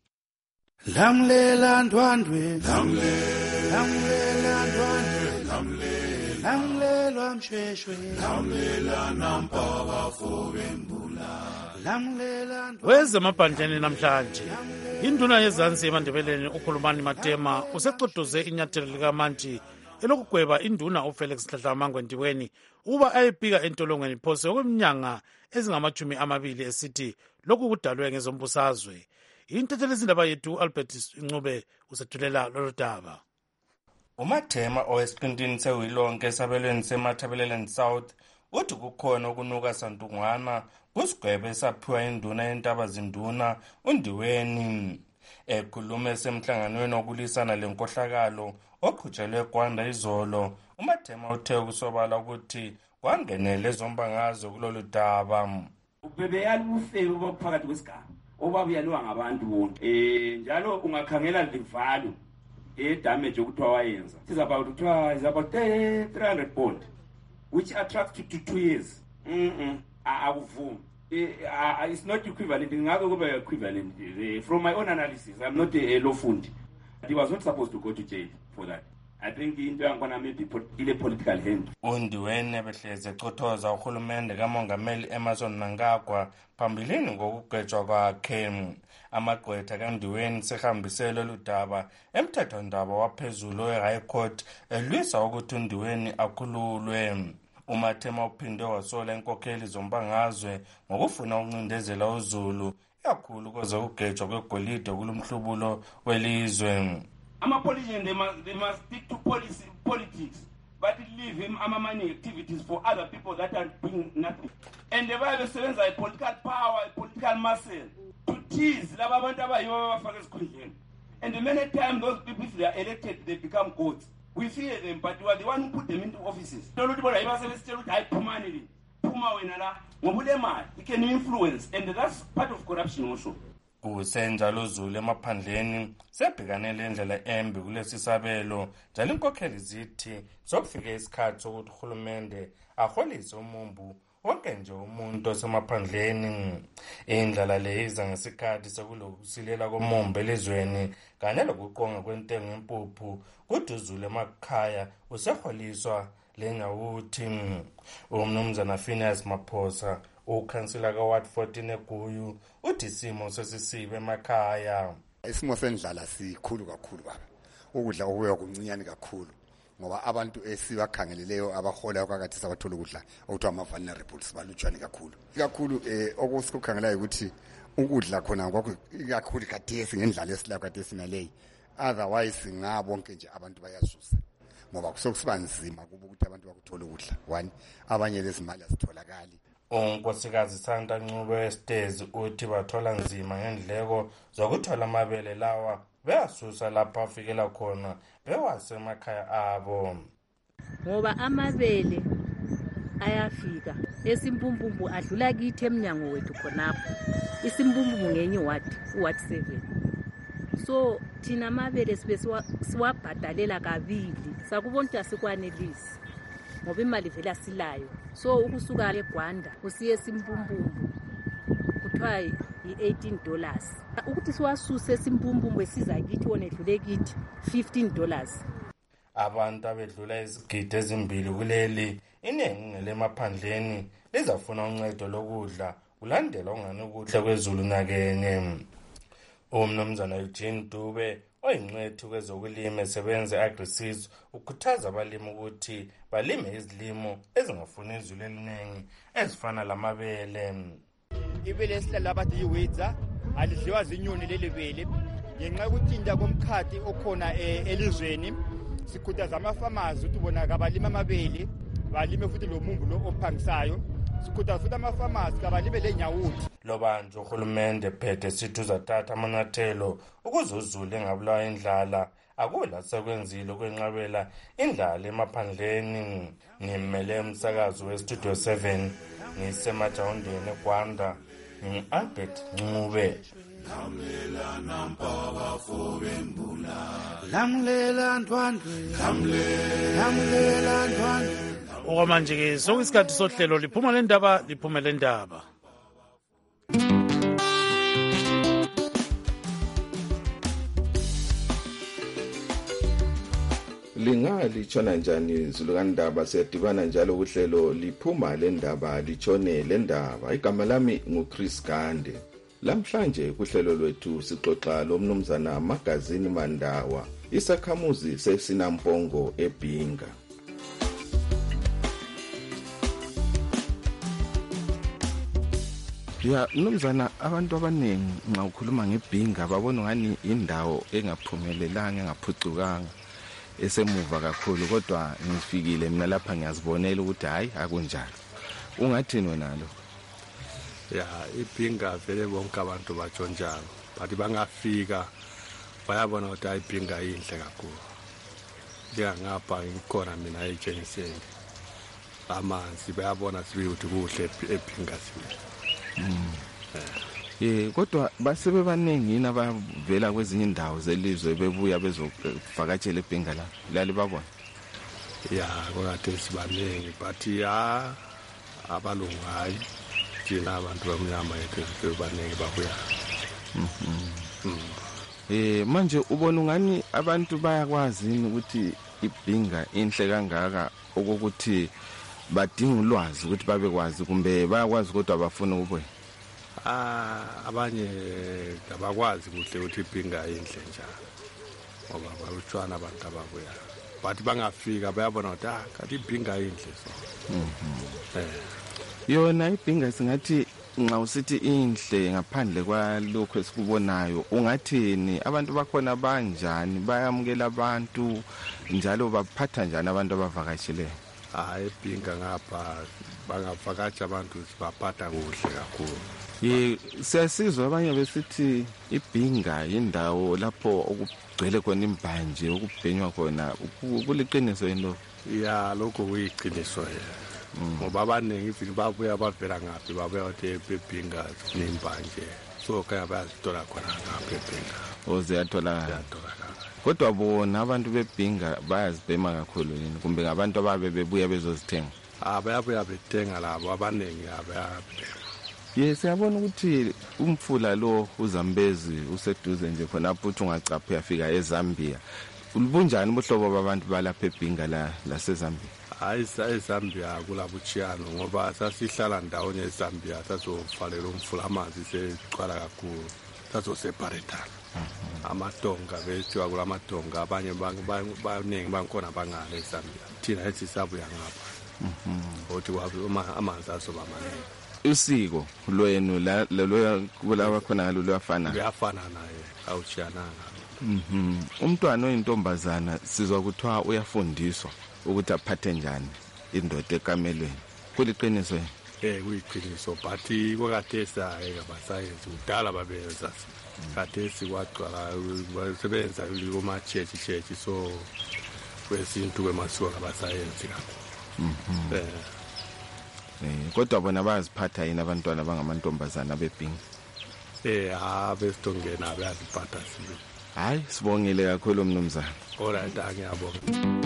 Lamlela ndwandwe, lamlela ndwandwe, lamlela msheshwe, lamlela nampaka fobembula, lamlela ndwandwe. Wezemaphandleni namhlanje induna yezansi emandebeleni ukhulumani Matema usecodoze inyathelo likaMantshi elokugweba induna uFelix Dladla Ndiweni uba ayebika entolongweni phose okweminyanga ezingamachumi amabili esithi lokhu kudalwe ngezombusazwe. Intatheli izindaba yethu Albert Ncube usethulela lolu daba. uMathema owesiqintini sewilonke esabelweni seMathabelelen South uthi kukhona ukunuka santungwana kusigwebo esaphiwa induna yentaba zinduna uNdiweni. Ekhuluma esemhlanganweni wokulisana lenkohlakalo oqhutshelwe eGwanda izolo. uMathema uthe ukusobala ukuthi kwangenele ezombangazwe kulolu daba. Ubebeyali ufebe obuphakathi kwesigaba obabuyalwa ngabantu bonke eh njalo ungakhangela livalo eh damage okuthiwa wayenza is about kuthiwa is about three hundred bond which attracts to two years mhm akuvumi it's not equivalent ngabe kube equivalent from my own analysis. I'm not a law fundi. He was not supposed to go to jail for that. I think into yakhona maybe ile political hand. uNdiwene behleze ecothoza uhulumende kamongameli Emmerson Mnangagwa phambilini ngokugwetshwa kwakhe. Amagqwetha kaNdiwene sehambisele ludaba emthethondaba waphezulu eHigh Court elwisa ukuthi uNdiwene akhululwe. uMathema uphinde wasola inkokheli zombangazwe ngokufuna ukuncindezela uZulu kakhulu koze kugejwa kwegolide kulumhlubulo welizwe. Ama politicians they must they must stick to policy politics but leave him ama money activities for other people that are doing nothing. And the way besebenza a political power, a political muscle to tease laba abantu abayibo abafaka esikhundleni. And many times those people if they are elected they become gods. We fear them, but we are the one who put them into offices. Don't look at it. It can influence, and that's part of corruption also. Kusenjalo uZulu emaphandleni sebhekanele indlela embi kulesi sabelo njalo inkokheli zithi sokufika isikhathi sokuthi uhulumende aholise umumbu wonke nje umuntu osemaphandleni. Indlela le iza ngesikhathi sekulokusilela komumbu elizweni kanye lokuqonga kwentengo yempuphu kuthi uZulu emakhaya useholiswa lenyawuthi. uMnumzana Phineas Maphosa ukhansila kaWard fourteen eGuyu uthi isimo sesisibe emakhaya. Isimo sendlala sikhulu kakhulu baba. Ukudla okuya kuncinyane kakhulu ngoba abantu esibakhangeleleyo abahola kwakathi sabathola ukudla okuthiwa ama vulnerables balutshwane kakhulu. Kakhulu eh okusikukhangelayo ukuthi ukudla khona kakhulu kathesi ngendlala esilaka kathesi naleyi. Otherwise ngabonke nje abantu bayazuza. Ngoba kusokusiba nzima kuba ukuthi abantu bakuthola ukudla. One abanye lezimali azitholakali. uNkosikazi Santa Ncube Estezi uthi bathola nzima ngendleko zokuthola amabele lawa beyasusa lapha afikela khona bewase emakhaya abo. Ngoba amabele ayafika esimpumpumpu adlula kithi eminyango wethu khonapho. Isimpumpumu ngenye wathi uwathi seven. So thina amabele sibe siwabhadalela kabili sakubona ukuthi asikwanelisi ngoba imali vela silayo. So ukusuka eGwanda usiye esimpumpumpu kuthiwa i-eighteen dollars. Ukuthi siwasuse esimpumpumpu esiza kithi wona edlule kithi fifteen dollars. Abantu abedlula izigidi ezimbili kuleli iningi ngelemaphandleni lizafuna uncedo lokudla kulandela ungani ukuhle kwezulu nakenye. uMnumzana Eugene Dube oyingcethu kwezokulima esebenza agriseeds ukhuthaza abalimi ukuthi balime izilimo ezingafuni izulu eliningi ezifana lamabele. Ibele esihlala abathi iwedza alidliwa zinyoni leli bele ngenxa yokutinda komkhathi okhona elizweni. Sikhuthaza ama-farmers ukuthi bona kabalime amabele balime futhi lo mumbu lo ophangisayo. Sikhuthaza futhi ama-farmers kabalime lenyawuthi. Lobanje uhulumende phethe sithi uzathatha amanyathelo ukuze uZulu engabulawa indlala akula sekwenzile ukwenqabela indlala emaphandleni. Ngimele umsakazo weStudio seven ngisemajawundeni eGwanda ngi-Albert Ncube. Lamlela nampaba fobembula lamlela ndwandwe lamlela ndwandwe. Okwamanje ke sokuyisikhathi sohlelo liphuma le ndaba liphuma le ndaba. Lingalitshona njani Zulukandaba siyadibana njalo kuhlelo liphuma le ndaba litshone le ndaba. Igama lami nguChris Gande. Lamhlanje kuhlelo lwethu sixoxa lomnumzana Magazini Mandawa isakhamuzi seSinampongo eBhinga. Ya mnumzana abantu abaningi nxa ukhuluma ngeBhinga babona ngani indawo engaphumelelanga engaphucukanga esemuva kakhulu kodwa ngifikile mina lapha ngiyazibonela ukuthi hayi akunjalo. Ungathini wena lo? Ya iBhinga vele bonke abantu batsho njalo but bangafika bayabona ukuthi iBhinga inhle kakhulu. njengangapha ngikhona mina etshengiseni amanzi bayabona sibe ukuthi kuhle ebhinga sibe Eh kodwa basebe baningi yini abavela kwezinye indawo zelizwe bebuya bezovakatshela ebhinga la lali babona ya kokade sibaningi but ya abalungayi thina abantu bamnyama yethu baningi babuya eh manje ubona ungani abantu bayakwazi ukuthi ibhinga inhle kangaka okokuthi badinga ulwazi ukuthi babekwazi kumbe bayakwazi kodwa abafuna ukubuya ah abanye abakwazi kuhle ukuthi ibhinga inhle njalo ngoba balutshwana abantu ababuya bathi bangafika bayabona ukuthi ah kanti ibhinga inhle so eh yona ibhinga singathi nxa usithi inhle ngaphandle kwalokho esikubonayo ungathini abantu bakhona banjani bayamukela abantu njalo baphatha njani abantu abavakasheleyo hayi ibhinga ngapha bangavakatsha abantu sibaphatha kuhle kakhulu ye siyasizwa abanye besithi ibhinga indawo lapho okugcwele khona imbanje okubhenywa khona kuliqiniso yini lo ya lokho kuyiqiniso ngoba abaningi ifini babuya bavela ngaphi babuya ukuthi ebhinga nembanje so kaya bayazithola khona ngapha ebhinga oze yathola kodwa bona abantu bebhinga bayazibhema kakhulu yini kumbe ngabantu ababe bebuya bezozithenga ah bayabuya bethenga labo abaningi abayabhema yes siyabona ukuthi umfula lo uZambezi useduze nje khonapho uthi ungacapha uyafika eZambia ulibunjani ubuhlobo babantu balapha ebhinga la laseZambia hayi eZambia kulabuchiyano ngoba sasihlala ndawonye eZambia sazofalela umfula amanzi secwala kakhulu sazoseparetana amatonga bethiwa kulamatonga abanye baningi bankona bangale eZambia thina ethi sabuya ngapha uthi amanzi azoba maningi usiko lwenu la lo kulawa khona lo luyafana kuyafana naye awuchiyananga mhm umntwana oyintombazana sizwa kuthiwa uyafundiswa ukuthi aphathe njani indoda ekamelweni kuliqiniso eh kuyiqiniso but kokade sayeka basayenzi udala babenza kade sikwaqala basebenza kuma church church so kwesintu kwemasiko abasayenzi kakhulu eh eh kodwa bona bayaziphatha yini abantwana bangamantombazana bebhinga eh ha besitongena bayaziphatha sibe hayi sibongile kakhulu mnumzana alright ngiyabonga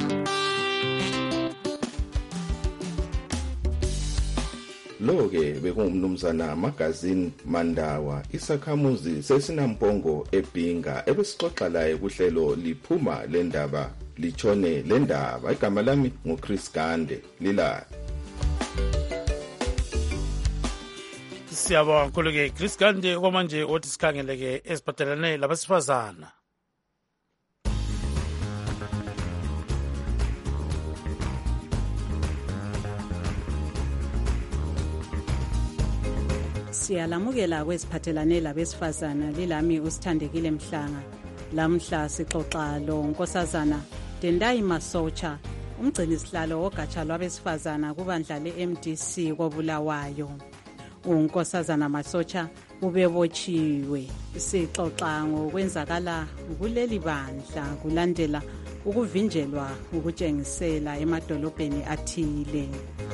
Lo-ke bekungumnumzana Magazine Mandawa isakhamuzi sesinambongo ebhinga ebesixoxa laye kuhlelo liphuma lendaba lichone lendaba igama lami nguChris Gande lila Siyabonga kakhulu ke Chris Gande okwamanje othi sikhangeleke esiphathelane labasifazana Siyalamukela kwesiphathelane labesifazana lilami usithandekile Mhlanga lamhla sixoxa lo nkosazana Tendai Masocha umgcini sihlalo ogatsha lwabesifazana kubandla le-M D C koBulawayo unkosazana Masocha ubebotshiwe sixoxa ngokwenzakala kuleli bandla kulandela ukuvinjelwa ukutshengisela emadolobheni athile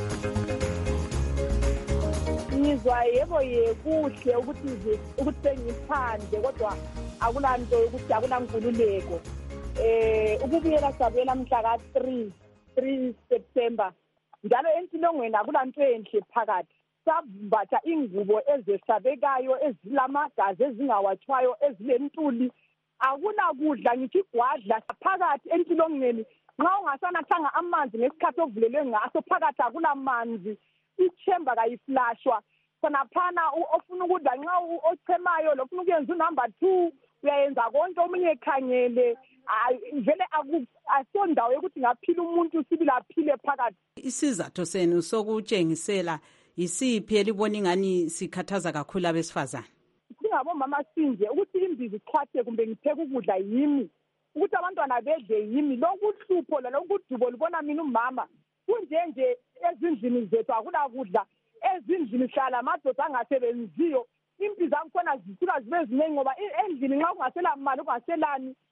ngizwa yebo yekuhle ukuthi ukuthi sengiphandle kodwa akulanto ukuthi akulankululeko eh ukubuyela sabela mhla ka three September njalo entilongweni akulanto enhle phakathi sabatha ingubo ezesabekayo ezilamagazi ezingawachwayo ezilentuli akulakudla ngithi gwadla phakathi entilongweni nxa ungasanathanga amanzi ngesikhathi ovulelwe ngaso phakathi akulamanzi ichember kayiflashwa khona phana ofuna ukudla nxa ochemayo lofuna ukuyenza unumber two uyayenza konke omunye ekhangele vele asondawo yokuthi ngaphila umuntu sibili aphile phakathi isizatho senu sokutshengisela isiphi elibona ingani sikhathaza kakhulu abesifazana singabomama sinje ukuthi imbizi chwathe kumbe ngipheka ukudla yimi ukuthi abantwana bedle yimi lokuhlupho lalokudubo libona mina umama kunjenje ezindlini zethu akulakudla ezindlini hlala amadoda angasebenziyo impi zakhona zisuka zibe ziningi ngoba endlini nxa kungasela mali kungaselani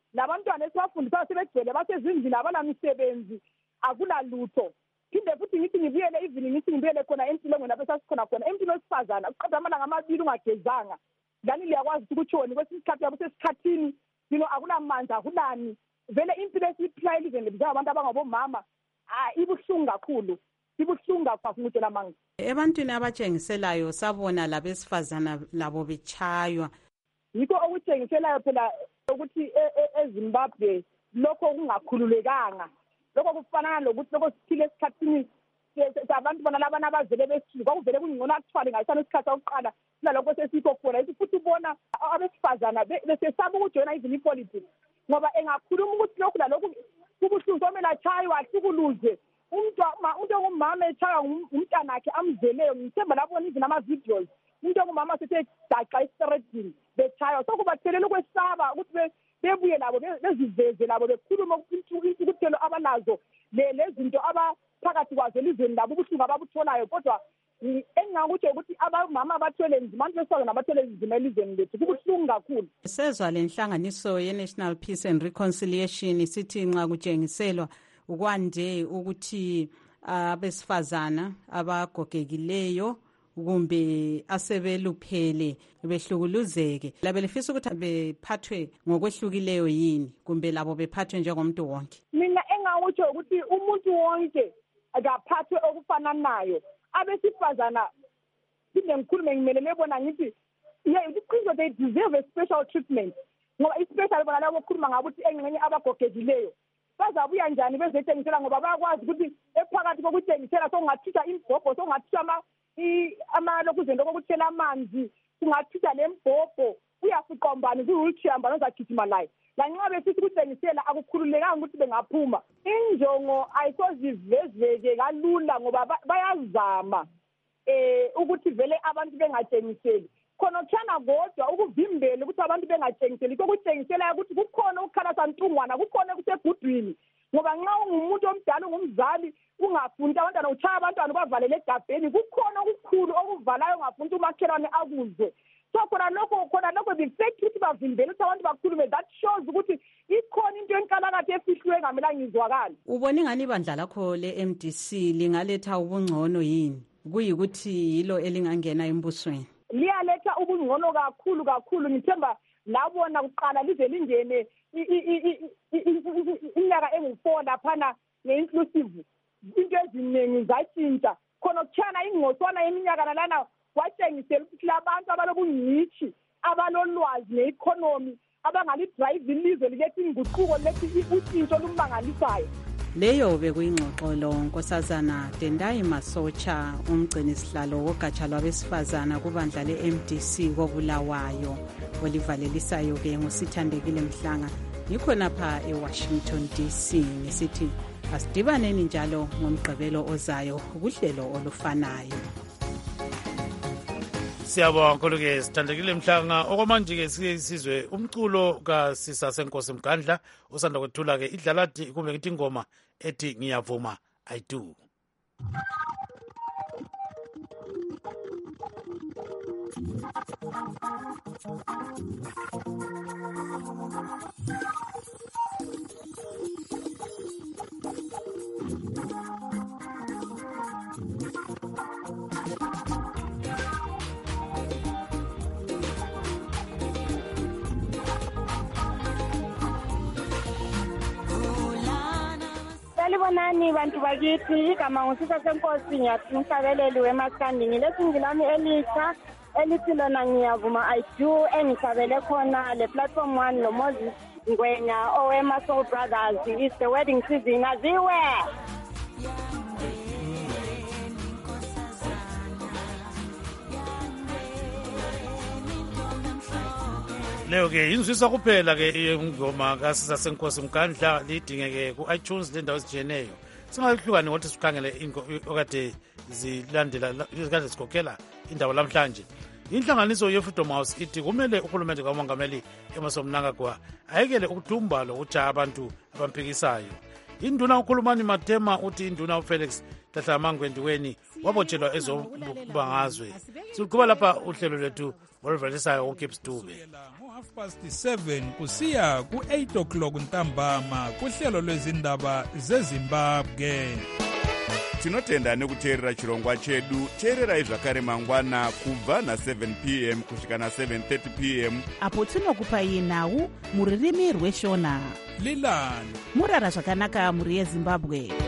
labantwana esibafundisayo sebegcwele basezindlini abalamisebenzi akulalutho. Phinde futhi ngithi ngibuyele evening ngithi ngibuyele khona emtilongweni lapho sasikhona khona emntwini wesifazana uqeda amalanga amabili ungagezanga ngani liyakwazi ukuthi kutshoni kwesinye isikhathi yabo sesikhathini you know akulamandla akulani vele impilo esiyiphilayo elizweni lethu abantu abangabomama ah ibuhlungu kakhulu ibuhlungu kakhulu ngitshela manga. Ebantwini abatshengiselayo sabona labesifazana labo bechaywa. Yikho okutshengiselayo phela ukuthi eZimbabwe lokho kungakhululekanga. Lokho kufanana lokuthi lokho siphile esikhathini sabantu bona laba nabazele besifika kuvele kungcono akuthwale ngasana isikhathi sokuqala nalokho sesikho khona futhi ubona abesifazana besesaba ukujoyina izini politics ngoba engakhuluma ukuthi lokhu lalokhu kubuhlungu somela chaywa ahlukuluze umuntu umuntu ongumama echaya umntana wakhe amzeleyo ngithemba labona izini ama videos umuntu ongumama sethe daqa estreetini bechaywa sokubathelela ukwesaba ukuthi bebuye labo beziveze labo bekhuluma ukuthelo abalazo lezinto abaphakathi kwazo elizweni labo ubuhlungu ababutholayo kodwa engingakutsho ukuthi abamama abathwele nzima abantu besifazane nabathwele nzima elizweni lethu kubuhlungu kakhulu. Sezwa le nhlanganiso ye-National Peace and Reconciliation sithi nxa kutshengiselwa ukwande ukuthi abesifazana abagogekileyo kumbe asebeluphele behlukuluzeke labe lefisa ukuthi bephathwe ngokwehlukileyo yini kumbe labo bephathwe njengomuntu wonke. Mina engakutsho ukuthi umuntu wonke akaphathwe okufananayo abesifazana phinde ngikhulume ngimelele bona ngithi yeah because they deserve a special treatment ngoba especially bona labo khuluma ngabo ukuthi engxenye abagogekileyo bazabuya njani bezethengisela ngoba bayakwazi ukuthi ephakathi kokuthengisela songathitha imbhobho songathitha ama ama lokuzento kokuthela amanzi kungathitha lembhobho uyafiqombani ku-wheelchair mbani ozagijima layo lanxa besithi ukuthengisela akukhululekanga ukuthi bengaphuma injongo ayisozivezeke kalula ngoba bayazama eh ukuthi vele abantu bengatshengiseli khona kuthana kodwa ukuvimbela ukuthi abantu bengatshengiseli kokutshengisela ukuthi kukhona ukukhalasa ntungwana kukhona kusegudwini ngoba nxa ungumuntu omdala ungumzali ungafunda abantwana uchaya abantwana bavalele egabheni kukhona okukhulu okuvalayo ungafunda umakhelwane akuzwe so khona lokho khona lokho befect ukuthi bavimbele ukuthi abantu bakhulume that shows ukuthi ikhona into enkalakade efihlwe ngamela ngizwakala. Ubona ingani ibandla lakho le-M D C lingaletha ubungcono yini kuyikuthi yilo elingangena embusweni? Liyaletha ubungcono kakhulu kakhulu ngithemba labona kuqala lize lingene iminyaka engu-four laphana nge-inclusive into eziningi zatshintsha khona kuthana ingqoswana yeminyaka nalana watshengisela ukuthi labantu abalobungcitshi abalolwazi ne-economy abangalidrayive ilizwe liletha inguquko lethi utshintsho olumangalisayo. Leyo bekuyingxoxo lo Nkosazana Tendai Masocha umgcini sihlalo wogatsha lwabesifazana kubandla le-M D C kobulawayo olivalelisayo ke ngusithandekile Mhlanga ngikhona pha eWashington D C ngisithi asidibaneni njalo ngomgqibelo ozayo kuhlelo olufanayo. Siyabonga kakhulu ke sithandekile Mhlanga okwamanje ke sizwe umculo kaSisa Senkosi Mgandla usanda kwethula ke idlalathi kumbe ngithi ingoma ethi ngiyavuma I do. Salibonani bantu bakithi igama ngusisa Senkosi ngiyahlabeleli weMaskandi ngilesingili lami elisha elithi lona ngiyavuma I do engisabele khona le platform one lo Moses Ngwenya owema Soul Brothers is the wedding season aziwe. Leyo ke inzwisa kuphela ke ingoma kaSisa Senkosi Mgandla lidingeke ku-iTunes lendawo ezijeneyo singalihlukani ngokuthi sikhangele okade zilandela izikade zikhokhela indawo lamhlanje. Inhlanganiso ye-Freedom House ithi kumele uhulumende kamongameli Emmerson Mnangagwa ayekele ukudumba lokutshaya abantu abampikisayo. Induna ukhulumani Matema uthi induna uFelix Dladla Mangwendiweni wabotshelwa ezombangazwe. Siluqhuba lapha uhlelo lwethu oluvelisayo uKips Dube. half past seven kusiya ku-eight o'clock ntambama kuhlelo lwezindaba zezimbabwe. tinotenda nekuteerera chirongwa chedu. teererai zvakare mangwana kubva na-seven p m kusvika na-seven thirty p m apo tinokupai nhau muririmi rweshona. lilani murara zvakanaka mhuri yezimbabwe.